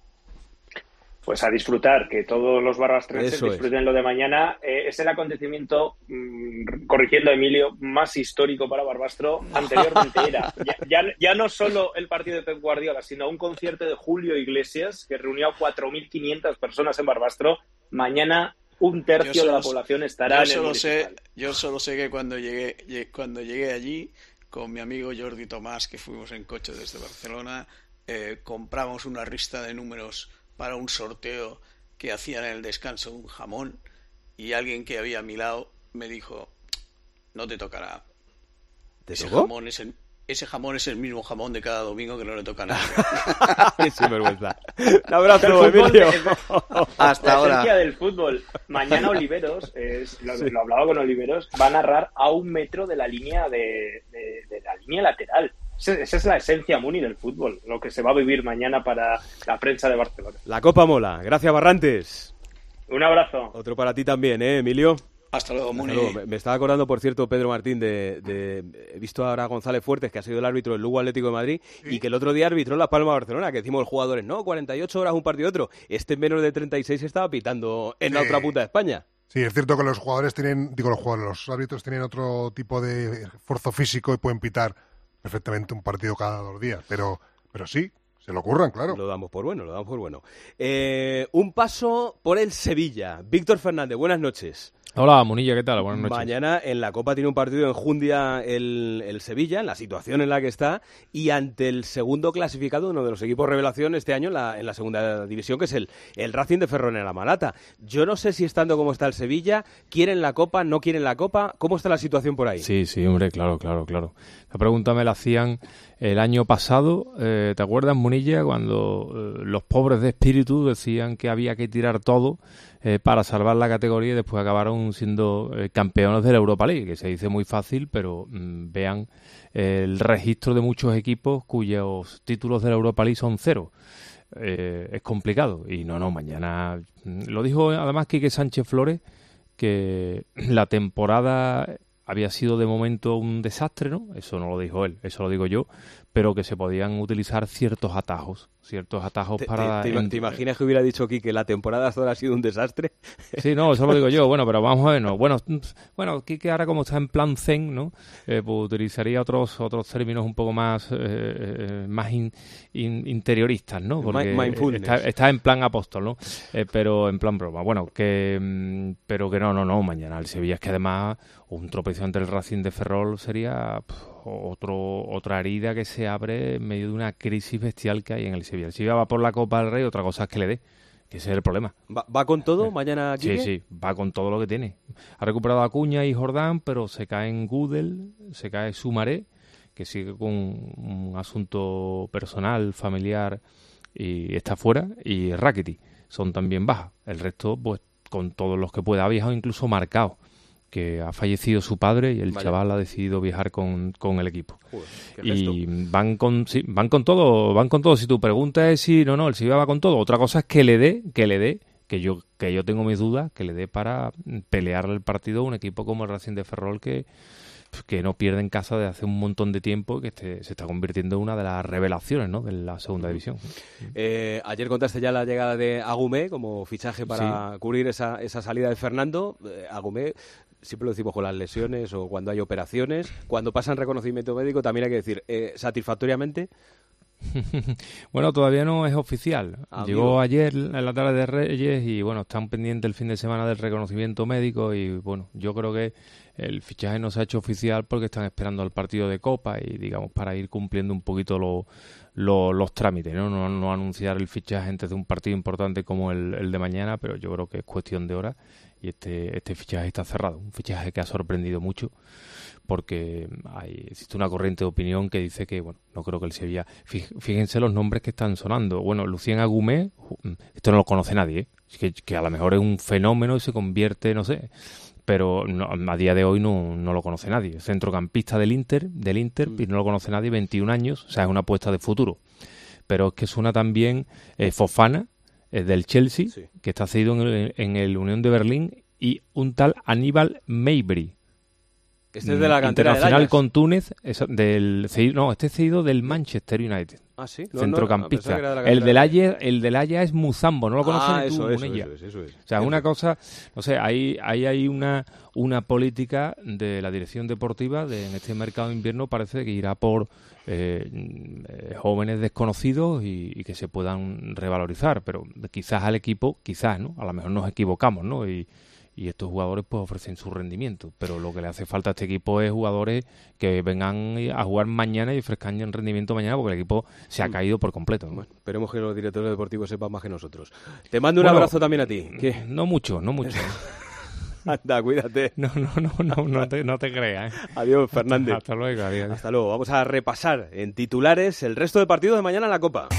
Pues a disfrutar, que todos los barbastrenses Eso disfruten es. lo de mañana. Eh, es el acontecimiento, mmm, corrigiendo a Emilio, más histórico para Barbastro. Anteriormente era ya, ya, ya no solo el partido de Pep Guardiola, sino un concierto de Julio Iglesias que reunió a cuatro mil quinientas personas en Barbastro. Mañana un tercio Yo de la solo- población estará yo en el solo municipal. sé, Yo solo sé que cuando llegué, lle- cuando llegué allí, con mi amigo Jordi Tomás, que fuimos en coche desde Barcelona, eh, compramos una lista de números para un sorteo que hacían en el descanso, un jamón, y alguien que había a mi lado me dijo, no te tocará. ¿Te ese tocó? jamón es el, ese jamón es el mismo jamón de cada domingo, que no le toca a nadie. Qué sinvergüenza. Un abrazo, El fútbol Emilio. es- Hasta la ahora. esencia del fútbol. Mañana Oliveros, es, lo, lo hablaba con Oliveros, va a narrar a un metro de la línea de, de, de la línea lateral. Esa, esa es la esencia, Muni, del fútbol, lo que se va a vivir mañana para la prensa de Barcelona. La Copa mola. Gracias, Barrantes. Un abrazo. Otro para ti también, ¿eh, Emilio? Hasta luego, Hasta Muni. luego. Me, me estaba acordando, por cierto, Pedro Martín, de, de- he visto ahora a González Fuertes, que ha sido el árbitro del Lugo Atlético de Madrid, y que el otro día arbitró en Las Palmas Barcelona, que decimos los jugadores, no, cuarenta y ocho horas un partido y otro. Este en menos de treinta y seis estaba pitando en la Sí. otra punta de España. Sí, es cierto que los jugadores tienen, digo los jugadores, los árbitros tienen otro tipo de esfuerzo físico y pueden pitar perfectamente un partido cada dos días, pero, pero sí, se lo ocurran, claro. Lo damos por bueno, lo damos por bueno. Eh, un paso por el Sevilla. Víctor Fernández, buenas noches. Hola, Munilla, ¿qué tal? Buenas noches. Mañana en la Copa tiene un partido en Jundia el, el Sevilla, en la situación en la que está, y ante el segundo clasificado, uno de los equipos revelación este año en la, en la segunda división, que es el, el Racing de Ferrol en la Malata. Yo no sé si estando como está el Sevilla, ¿quieren la Copa, no quieren la Copa? ¿Cómo está la situación por ahí? Sí, sí, hombre, claro, claro, claro. La pregunta me la hacían el año pasado, eh, ¿te acuerdas, Munilla, cuando eh, los pobres de espíritu decían que había que tirar todo eh, para salvar la categoría, y después acabaron siendo eh, campeones de la Europa League, que se dice muy fácil, pero mm, vean eh, el registro de muchos equipos cuyos títulos de la Europa League son cero. Eh, es complicado. Y no, no, mañana... Lo dijo además Quique Sánchez Flores, que la temporada había sido de momento un desastre, ¿no? Eso no lo dijo él, eso lo digo yo, pero que se podían utilizar ciertos atajos, ciertos atajos ¿Te, para... te, te, en- te imaginas que hubiera dicho aquí que la temporada hasta ahora ha sido un desastre? Sí, no, eso lo digo yo. Bueno, pero vamos a ver, no. Bueno, bueno, Quique ahora como está en plan zen, ¿no? Eh, pues utilizaría otros otros términos un poco más eh, eh, más in- in- interioristas, ¿no? Porque Mindfulness. está, está en plan apóstol, ¿no? Eh, pero en plan broma. Bueno, que mm, pero que no, no, no. Mañana el Sevilla es que además un tropiezo ante el Racing de Ferrol sería pff, otro otra herida que se abre en medio de una crisis bestial que hay en el Sevilla. El Sevilla va por la Copa del Rey, otra cosa es que le dé. Que ese es el problema. ¿Va, va con todo mañana aquí? Sí, sí, va con todo lo que tiene. Ha recuperado a Acuña y Jordán, pero se caen Gudel, se cae Sumaré, que sigue con un asunto personal, familiar, y está fuera, y Rakitic son también bajas. El resto, pues, con todos los que pueda. Ha viajado incluso Marcao, que ha fallecido su padre y el Vaya. chaval ha decidido viajar con, con el equipo. Joder, y van con sí, van con todo, van con todo. Si tu pregunta es si no, no, el Sevilla va con todo. Otra cosa es que le dé, que le dé, que yo que yo tengo mis dudas, que le dé para pelear el partido a un equipo como el Racing de Ferrol que que no pierde en casa desde hace un montón de tiempo y que este, se está convirtiendo en una de las revelaciones, ¿no?, de la segunda división. Eh, ayer contaste ya la llegada de Agumé como fichaje para sí. cubrir esa, esa salida de Fernando. Eh, Agumé, siempre lo decimos con las lesiones o cuando hay operaciones, cuando pasan reconocimiento médico también hay que decir, eh, satisfactoriamente. Bueno, todavía no es oficial. Amigo. Llegó ayer en la tarde de Reyes y bueno, están pendientes el fin de semana del reconocimiento médico y bueno, yo creo que el fichaje no se ha hecho oficial porque están esperando al partido de Copa y digamos para ir cumpliendo un poquito lo, lo, los trámites, ¿no? No, no anunciar el fichaje antes de un partido importante como el, el de mañana, pero yo creo que es cuestión de horas y este, este fichaje está cerrado, un fichaje que ha sorprendido mucho porque hay, existe una corriente de opinión que dice que, bueno, no creo que el Sevilla... Fíjense los nombres que están sonando. Bueno, Lucien Agumé, esto no lo conoce nadie, ¿eh? que, que a lo mejor es un fenómeno y se convierte, no sé, pero no, a día de hoy no, no lo conoce nadie. Centrocampista del Inter, del Inter, mm. y no lo conoce nadie, veintiún años, o sea, es una apuesta de futuro. Pero es que suena también eh, Fofana, eh, del Chelsea, sí. que está cedido en el, en el Unión de Berlín, y un tal Aníbal Mejbri. Este es de la cantera internacional del con Túnez, es del no, este es cedido del Manchester United. Ah, sí. No, centrocampista. No, no, el del Haya, el del Haya es Muzambo, no lo conoces ah, ni tú, eso, eso, eso, eso, eso es. O sea, es una cosa, no sé, hay hay hay una una política de la dirección deportiva de en este mercado de invierno parece que irá por eh, eh, jóvenes desconocidos y, y que se puedan revalorizar, pero quizás al equipo, quizás, ¿no? A lo mejor nos equivocamos, ¿no? Y Y estos jugadores pues ofrecen su rendimiento, pero lo que le hace falta a este equipo es jugadores que vengan a jugar mañana y ofrezcan el rendimiento mañana porque el equipo se ha caído por completo, ¿no? Bueno, esperemos que los directores deportivos sepan más que nosotros. Te mando un bueno, abrazo también a ti. ¿Qué? No mucho, no mucho. Anda, cuídate. No, no, no, no, no te, no te creas, ¿eh? Adiós, Fernández. Hasta luego, adiós. Hasta luego. Vamos a repasar en titulares el resto de partidos de mañana en la Copa.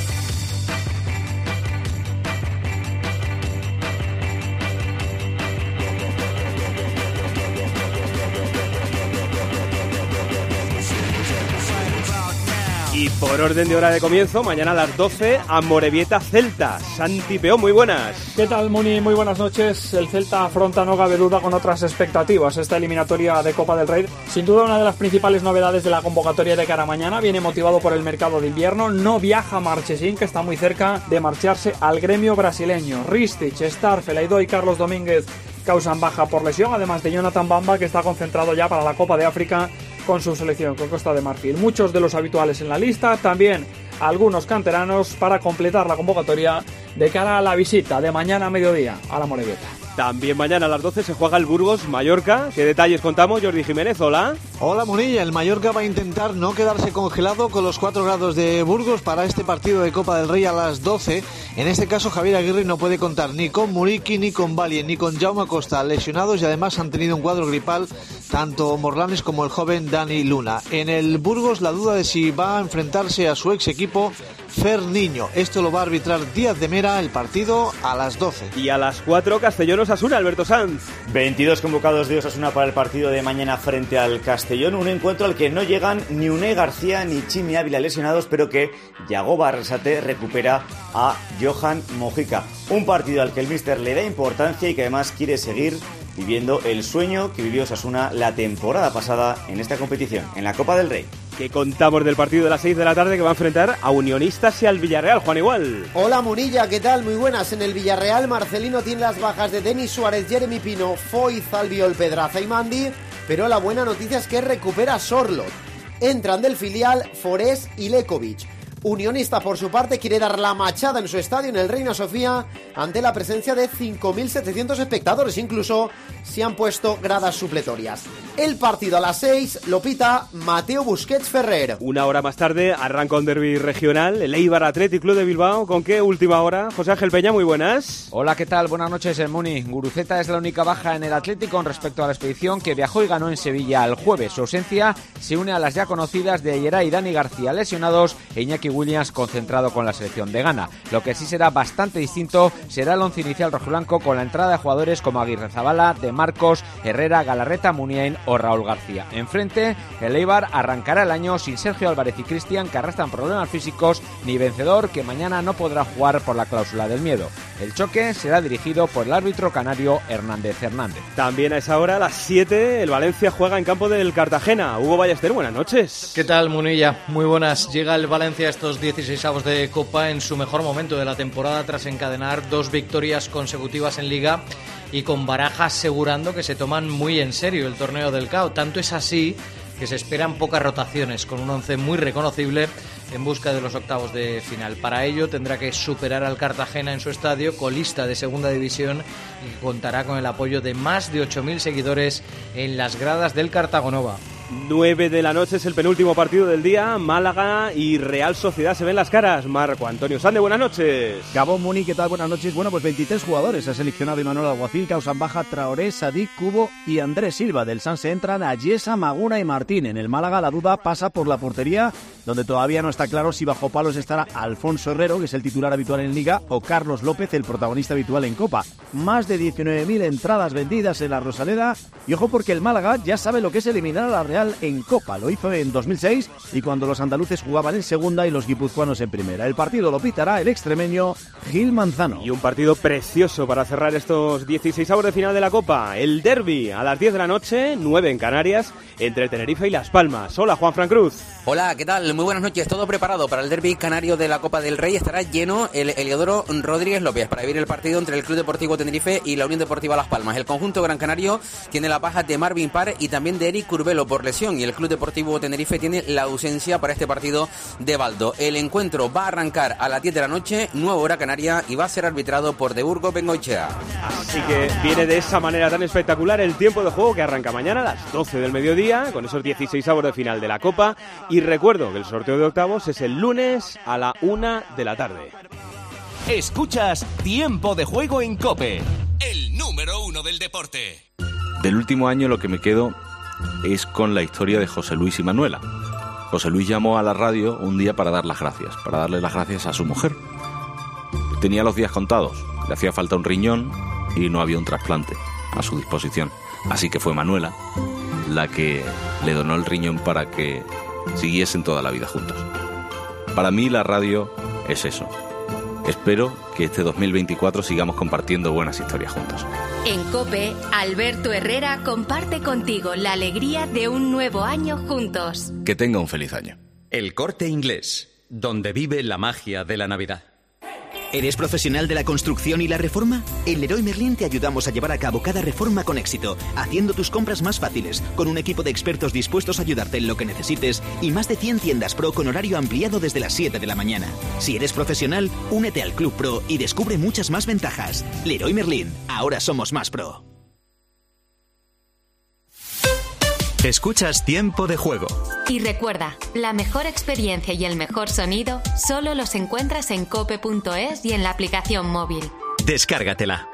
Y por orden de hora de comienzo, mañana a las doce, Amorebieta Celta. Santi Peón, muy buenas. ¿Qué tal, Muni? Muy buenas noches. El Celta afronta, no cabe duda, con otras expectativas esta eliminatoria de Copa del Rey. Sin duda, una de las principales novedades de la convocatoria de cara a mañana viene motivado por el mercado de invierno. No viaja Marchesín, que está muy cerca de marcharse al gremio brasileño. Ristich, Star, Felaido y Carlos Domínguez causan baja por lesión, además de Jonathan Bamba, que está concentrado ya para la Copa de África con su selección, con Costa de Marfil. Muchos de los habituales en la lista, también algunos canteranos para completar la convocatoria de cara a la visita de mañana a mediodía a la Amorebieta. También mañana a las doce se juega el Burgos-Mallorca. ¿Qué detalles contamos? Jordi Jiménez, hola. Hola, Munilla. El Mallorca va a intentar no quedarse congelado con los cuatro grados de Burgos para este partido de Copa del Rey a las doce. En este caso, Javier Aguirre no puede contar ni con Muriqui, ni con Valien, ni con Jaume Costa, lesionados, y además han tenido un cuadro gripal tanto Morlanes como el joven Dani Luna. En el Burgos, la duda de si va a enfrentarse a su ex equipo Fer Niño. Esto lo va a arbitrar Díaz de Mera, el partido a las doce. Y a las cuatro, Castellón-Osasuna, Alberto Sanz. veintidós convocados de Osasuna para el partido de mañana frente al Castellón, un encuentro al que no llegan ni Unai García ni Chimi Ávila lesionados, pero que Yagoba Arrasate recupera a Johan Mojica. Un partido al que el míster le da importancia y que además quiere seguir viviendo el sueño que vivió Osasuna la temporada pasada en esta competición, en la Copa del Rey. Que contamos del partido de las seis de la tarde que va a enfrentar a Unionistas y al Villarreal. Juan Igual. Hola, Munilla, ¿qué tal? Muy buenas. En el Villarreal, Marcelino tiene las bajas de Denis Suárez, Jeremy Pino, Foy, Albiol, Pedraza y Mandi, pero la buena noticia es que recupera Sorlot. Entran del filial Forés y Lekovic. Unionista, por su parte, quiere dar la machada en su estadio en el Reina Sofía ante la presencia de cinco mil setecientos espectadores. Incluso se han puesto gradas supletorias. El partido a las seis lo pita Mateo Busquets Ferrer. Una hora más tarde arranca un derbi regional, el Eibar Athletic Club de Bilbao. ¿Con qué última hora? José Ángel Peña, muy buenas. Hola, ¿qué tal? Buenas noches, el Muni. Guruceta es la única baja en el Athletic con respecto a la expedición que viajó y ganó en Sevilla el jueves. Su ausencia se une a las ya conocidas de Yeray y Dani García lesionados e Iñaki Williams concentrado con la selección de Ghana. Lo que sí será bastante distinto será el once inicial rojiblanco con la entrada de jugadores como Aguirrezabala, De Marcos, Herrera, Galarreta, Muniain o Raúl García. Enfrente, el Eibar arrancará el año sin Sergio Álvarez y Cristian, que arrastran problemas físicos, ni Vencedor, que mañana no podrá jugar por la cláusula del miedo. El choque será dirigido por el árbitro canario Hernández Hernández. También a esa hora, a las siete, el Valencia juega en campo del Cartagena. Hugo Ballester, buenas noches. ¿Qué tal, Munilla? Muy buenas. Llega el Valencia a estos dieciseisavos de Copa en su mejor momento de la temporada tras encadenar dos victorias consecutivas en Liga y con Baraja asegurando que se toman muy en serio el torneo del C A O. Tanto es así que se esperan pocas rotaciones, con un once muy reconocible en busca de los octavos de final. Para ello tendrá que superar al Cartagena en su estadio, colista de segunda división, y que contará con el apoyo de más de ocho mil seguidores en las gradas del Cartagonova. nueve de la noche es el penúltimo partido del día. Málaga y Real Sociedad se ven las caras. Marco Antonio Sande, buenas noches. Gabón, Muni, ¿qué tal? Buenas noches. Bueno, pues veintitrés jugadores ha seleccionado Imanol Alguacil, causan baja Traoré, Sadik, Cubo y Andrés Silva. Del Sanse entran a Yesa, Maguna y Martín. En el Málaga la duda pasa por la portería, donde todavía no está claro si bajo palos estará Alfonso Herrero, que es el titular habitual en Liga, o Carlos López, el protagonista habitual en Copa. Más de diecinueve mil entradas vendidas en la Rosaleda. Y ojo, porque el Málaga ya sabe lo que es eliminar a la Real en Copa. Lo hizo en dos mil seis y cuando los andaluces jugaban en segunda y los guipuzcoanos en primera. El partido lo pitará el extremeño Gil Manzano. Y un partido precioso para cerrar estos dieciseisavos de final de la Copa. El derbi a las diez de la noche, nueve en Canarias, entre Tenerife y Las Palmas. Hola, Juan Fran Cruz. Hola, ¿qué tal? Muy buenas noches. Todo preparado para el derbi canario de la Copa del Rey. Estará lleno el Heliodoro Rodríguez López para vivir el partido entre el Club Deportivo Tenerife y la Unión Deportiva Las Palmas. El conjunto gran canario tiene la baja de Marvin Parr y también de Eric Curbelo por lesión, y el Club Deportivo Tenerife tiene la ausencia para este partido de Baldo. El encuentro va a arrancar a las diez de la noche, nueva hora canaria, y va a ser arbitrado por De Burgo Bengoechea. Así que viene de esa manera tan espectacular el tiempo de juego que arranca mañana a las doce del mediodía con esos dieciseisavos de final de la Copa. Y recuerdo que el sorteo de octavos es el lunes a la una de la tarde. Escuchas Tiempo de Juego en COPE, el número uno del deporte. Del último año lo que me quedo es con la historia de José Luis y Manuela. José Luis llamó a la radio un día para dar las gracias, para darle las gracias a su mujer. Tenía los días contados, le hacía falta un riñón y no había un trasplante a su disposición. Así que fue Manuela la que le donó el riñón para que siguiesen toda la vida juntos. Para mí la radio es eso. Espero que este dos mil veinticuatro sigamos compartiendo buenas historias juntos. En COPE, Alberto Herrera comparte contigo la alegría de un nuevo año juntos. Que tenga un feliz año. El Corte Inglés, donde vive la magia de la Navidad. ¿Eres profesional de la construcción y la reforma? En Leroy Merlin te ayudamos a llevar a cabo cada reforma con éxito, haciendo tus compras más fáciles, con un equipo de expertos dispuestos a ayudarte en lo que necesites y más de cien tiendas Pro con horario ampliado desde las siete de la mañana. Si eres profesional, únete al Club Pro y descubre muchas más ventajas. Leroy Merlin, ahora somos más Pro. Escuchas Tiempo de Juego. Y recuerda, la mejor experiencia y el mejor sonido solo los encuentras en cope punto es y en la aplicación móvil. Descárgatela.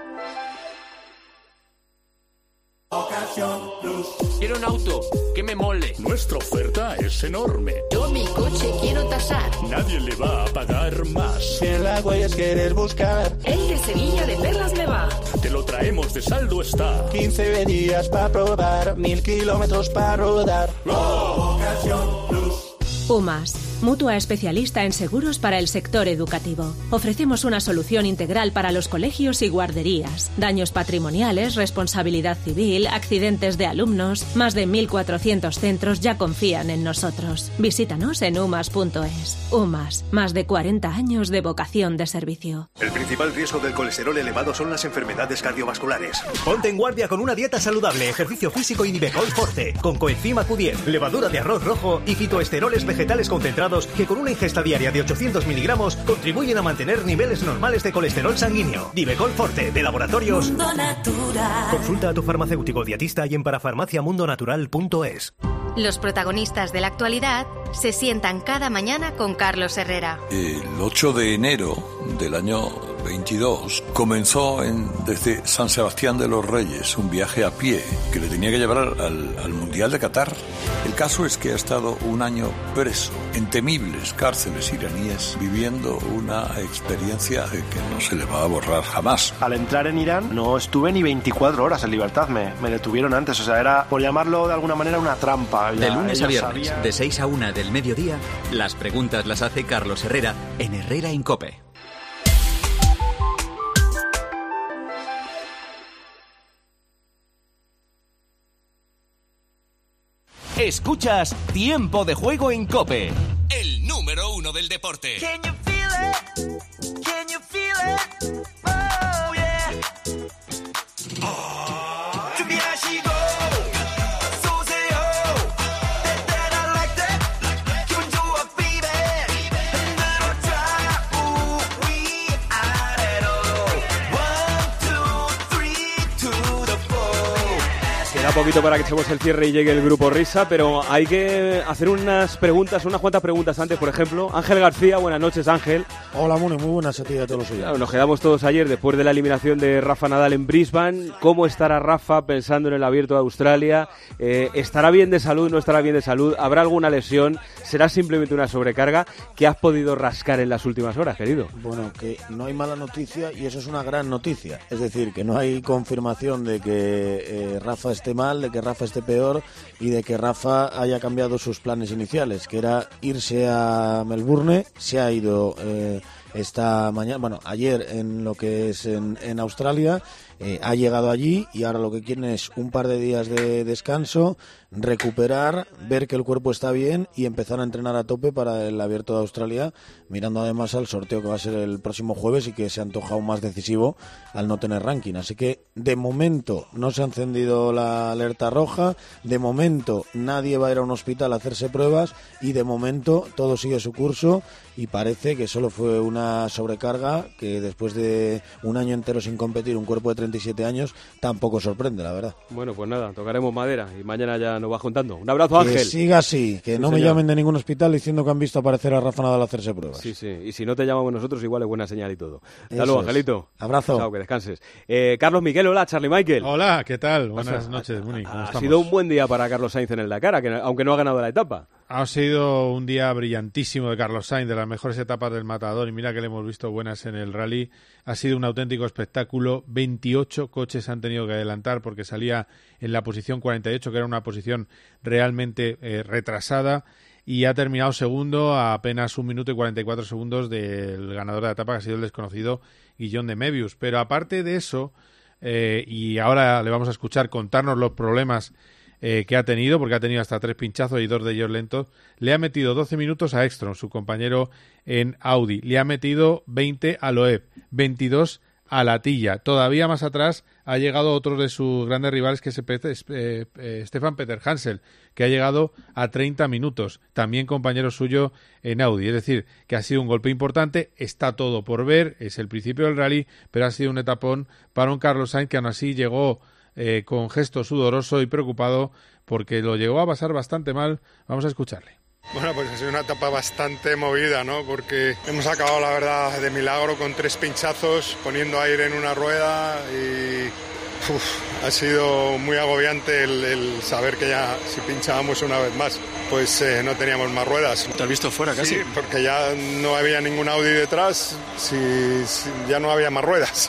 Quiero un auto que me mole. Nuestra oferta es enorme. Yo mi coche quiero tasar. Nadie le va a pagar más. Si en las huellas quieres buscar, el de Sevilla de Perlas me va. Te lo traemos de saldo está. quince días para probar, mil kilómetros para rodar. Ocasión Plus. UMAS, mutua especialista en seguros para el sector educativo. Ofrecemos una solución integral para los colegios y guarderías. Daños patrimoniales, responsabilidad civil, accidentes de alumnos. Más de mil cuatrocientos centros ya confían en nosotros. Visítanos en umas punto es. UMAS, más de cuarenta años de vocación de servicio. El principal riesgo del colesterol elevado son las enfermedades cardiovasculares. Ponte en guardia con una dieta saludable, ejercicio físico y Nivecol Forte, con coenzima Q diez, levadura de arroz rojo y fitoesteroles vegetales concentrados comprobados que con una ingesta diaria de ochocientos miligramos contribuyen a mantener niveles normales de colesterol sanguíneo. Divecol Forte, de Laboratorios Mundo Natural. Consulta a tu farmacéutico dietista y en parafarmaciamundonatural punto es. Los protagonistas de la actualidad se sientan cada mañana con Carlos Herrera. El ocho de enero del año veintidós comenzó en, desde San Sebastián de los Reyes un viaje a pie que le tenía que llevar al, al Mundial de Qatar. El caso es que ha estado un año preso en temibles cárceles iraníes viviendo una experiencia que no se le va a borrar jamás. Al entrar en Irán no estuve ni veinticuatro horas en libertad, me, me detuvieron antes, o sea, era, por llamarlo de alguna manera, una trampa. De Ya, lunes a ellos viernes, sabían... de seis a una del mediodía, las preguntas las hace Carlos Herrera en Herrera en COPE. Escuchas Tiempo de Juego en COPE, el número uno del deporte. Can you feel it? Can you feel it? Oh yeah. Oh, 준비하시고 쏘세요. That I like that. 기분 좋아, baby. 흔들어 좌우 위아래로. One, two, three, to the four. Queda poquito para que echemos el cierre y llegue el grupo Risa, pero hay que hacer unas preguntas, unas cuantas preguntas antes. Por ejemplo, Ángel García, buenas noches, Ángel. Hola, Mune, muy buenas a ti y a todos los oyentes. Claro, nos quedamos todos ayer después de la eliminación de Rafa Nadal en Brisbane. ¿Cómo estará Rafa pensando en el Abierto de Australia? Eh, ¿Estará bien de salud? ¿No estará bien de salud? ¿Habrá alguna lesión? ¿Será simplemente una sobrecarga? ¿Qué has podido rascar en las últimas horas, querido? Bueno, que no hay mala noticia y eso es una gran noticia. Es decir, que no hay confirmación de que eh, Rafa esté mal, de que Rafa esté peor y de que Rafa haya cambiado sus planes iniciales, que era irse a Melbourne. Se ha ido eh, esta mañana, bueno, ayer en lo que es en, en Australia. Eh, ha llegado allí y ahora lo que quieren es un par de días de descanso, recuperar, ver que el cuerpo está bien y empezar a entrenar a tope para el Abierto de Australia, mirando además al sorteo que va a ser el próximo jueves y que se antoja aún más decisivo al no tener ranking. Así que de momento no se ha encendido la alerta roja, de momento nadie va a ir a un hospital a hacerse pruebas y de momento todo sigue su curso y parece que solo fue una sobrecarga, que después de un año entero sin competir, un cuerpo de treinta y siete años, tampoco sorprende, la verdad. Bueno, pues nada, tocaremos madera y mañana ya nos vas contando. Un abrazo, Ángel. Que siga así, que sí, no señor. me llamen de ningún hospital diciendo que han visto aparecer a Rafa Nadal a hacerse pruebas. Sí, sí, y si no te llamamos nosotros, igual es buena señal y todo. Hasta Eso luego, es. Angelito. Abrazo. Chao, que descanses. Eh, Carlos Miguel, hola, Charlie Michael. Hola, ¿qué tal? Buenas O sea, noches, Muni. ¿Cómo Ha estamos? sido un buen día para Carlos Sainz en el Dakar, que, aunque no ha ganado la etapa. Ha sido un día brillantísimo de Carlos Sainz, de las mejores etapas del Matador, y mira que le hemos visto buenas en el rally. Ha sido un auténtico espectáculo. veintiocho coches han tenido que adelantar porque salía en la posición cuarenta y ocho, que era una posición realmente eh, retrasada, y ha terminado segundo a apenas un minuto y cuarenta y cuatro segundos del ganador de la etapa, que ha sido el desconocido Guillón de Mebius. Pero aparte de eso, eh, y ahora le vamos a escuchar contarnos los problemas Eh, que ha tenido, porque ha tenido hasta tres pinchazos y dos de ellos lentos, le ha metido doce minutos a Ekstrom, su compañero en Audi, le ha metido veinte a Loeb, veintidós a Latilla. Todavía más atrás ha llegado otro de sus grandes rivales, que es eh, eh, Stefan Peter Hansel, que ha llegado a treinta minutos, también compañero suyo en Audi. Es decir, que ha sido un golpe importante, está todo por ver, es el principio del rally, pero ha sido un etapón para un Carlos Sainz que aún así llegó Eh, con gesto sudoroso y preocupado porque lo llegó a pasar bastante mal. Vamos a escucharle. Bueno, pues ha sido una etapa bastante movida, ¿no? Porque hemos acabado, la verdad, de milagro con tres pinchazos, poniendo aire en una rueda y uf, ha sido muy agobiante el, el saber que ya si pinchábamos una vez más, pues eh, no teníamos más ruedas. ¿Te has visto fuera casi? Sí, porque ya no había ningún Audi detrás, si, si ya no había más ruedas.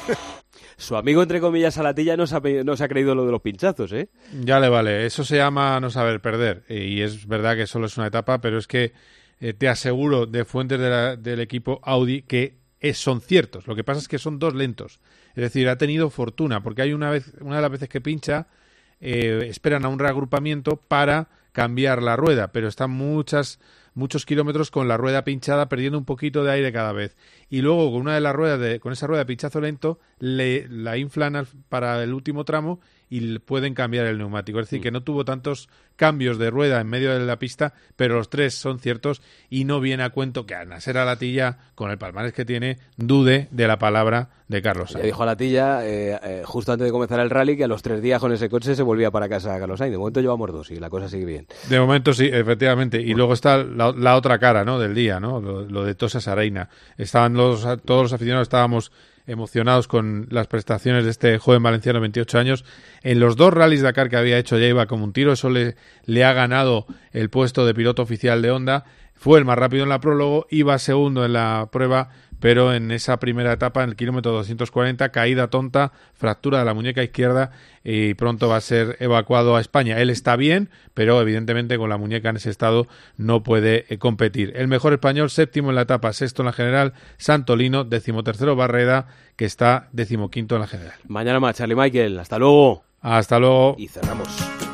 Su amigo, entre comillas, Alatilla no se, ha, no se ha creído lo de los pinchazos, ¿eh? Ya le vale, eso se llama no saber perder, y es verdad que solo es una etapa, pero es que eh, te aseguro de fuentes de la, del equipo Audi que es, son ciertos. Lo que pasa es que son dos lentos, es decir, ha tenido fortuna, porque hay una vez, una de las veces que pincha, eh, esperan a un reagrupamiento para cambiar la rueda, pero están muchas muchos kilómetros con la rueda pinchada, perdiendo un poquito de aire cada vez. Y luego con una de las ruedas, de, con esa rueda de pinchazo lento, le, la inflan al, para el último tramo y pueden cambiar el neumático. Es decir, que no tuvo tantos cambios de rueda en medio de la pista, pero los tres son ciertos y no viene a cuento que a Nasser Al-Attiyah, con el palmarés que tiene, dude de la palabra de Carlos Sainz. Le dijo a Al-Attiyah, eh, eh, justo antes de comenzar el rally, que a los tres días con ese coche se volvía para casa a Carlos Sainz. De momento llevamos dos y la cosa sigue bien. De momento sí, efectivamente. Y luego está la, la otra cara, ¿no?, del día, ¿no? Lo, lo de Tosa Sareina. Estaban los, todos los aficionados estábamos emocionados con las prestaciones de este joven valenciano de veintiocho años. En los dos rallies Dakar que había hecho ya iba como un tiro, eso le, le ha ganado el puesto de piloto oficial de Honda. Fue el más rápido en la prólogo, iba segundo en la prueba, pero en esa primera etapa, en el kilómetro doscientos cuarenta, caída tonta, fractura de la muñeca izquierda y pronto va a ser evacuado a España. Él está bien, pero evidentemente con la muñeca en ese estado no puede eh, competir. El mejor español, séptimo en la etapa, sexto en la general, Santolino, decimotercero Barreda, que está decimoquinto en la general. Mañana más, Charlie Michael. Hasta luego. Hasta luego. Y cerramos.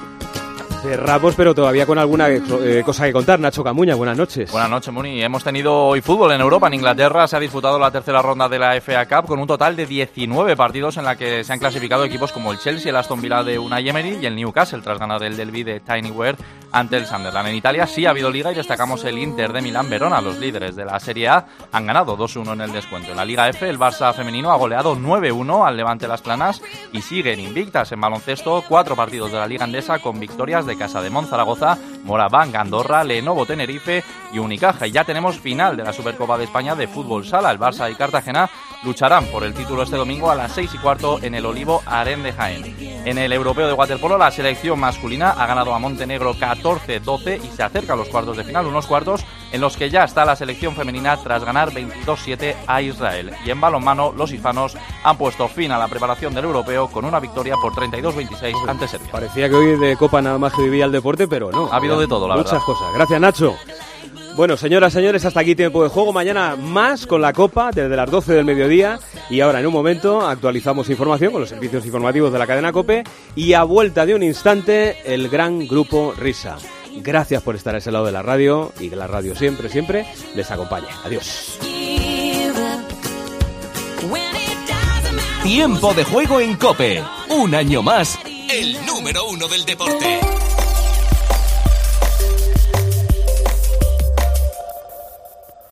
Cerramos, pero todavía con alguna eh, cosa que contar. Nacho Camuña, buenas noches. Buenas noches, Muni. Hemos tenido hoy fútbol en Europa. En Inglaterra se ha disputado la tercera ronda de la F A Cup con un total de diecinueve partidos en la que se han clasificado equipos como el Chelsea, el Aston Villa de Unai Emery y el Newcastle tras ganar el Derby de Tyneware ante el Sunderland. En Italia sí ha habido liga y destacamos el Inter de Milán Verona. Los líderes de la Serie A han ganado dos uno en el descuento. En la Liga F el Barça femenino ha goleado nueve uno al Levante Las Planas y siguen invictas en baloncesto. Cuatro partidos de la Liga Endesa con victorias de Casa de Zaragoza, Moraván, Andorra, Lenovo Tenerife y Unicaja. Y ya tenemos final de la Supercopa de España de fútbol sala. El Barça y Cartagena lucharán por el título este domingo a las seis y cuarto en el Olivo Aren de Jaén. En el europeo de waterpolo la selección masculina ha ganado a Montenegro catorce doce y se acerca a los cuartos de final, unos cuartos en los que ya está la selección femenina tras ganar veintidós siete a Israel. Y en balonmano los hispanos han puesto fin a la preparación del europeo con una victoria por treinta y dos veintiséis ante Serbia. Parecía que hoy de Copa nada más que vivía el deporte, pero no. Ha habido de todo, la muchas verdad. Muchas cosas. Gracias, Nacho. Bueno, señoras, señores, hasta aquí tiempo de juego. Mañana más con la Copa desde las doce del mediodía. Y ahora, en un momento, actualizamos información con los servicios informativos de la cadena COPE. Y a vuelta de un instante, el gran grupo Risa. Gracias por estar a ese lado de la radio y que la radio siempre, siempre les acompañe. Adiós. Tiempo de juego en COPE. Un año más, el número uno del deporte.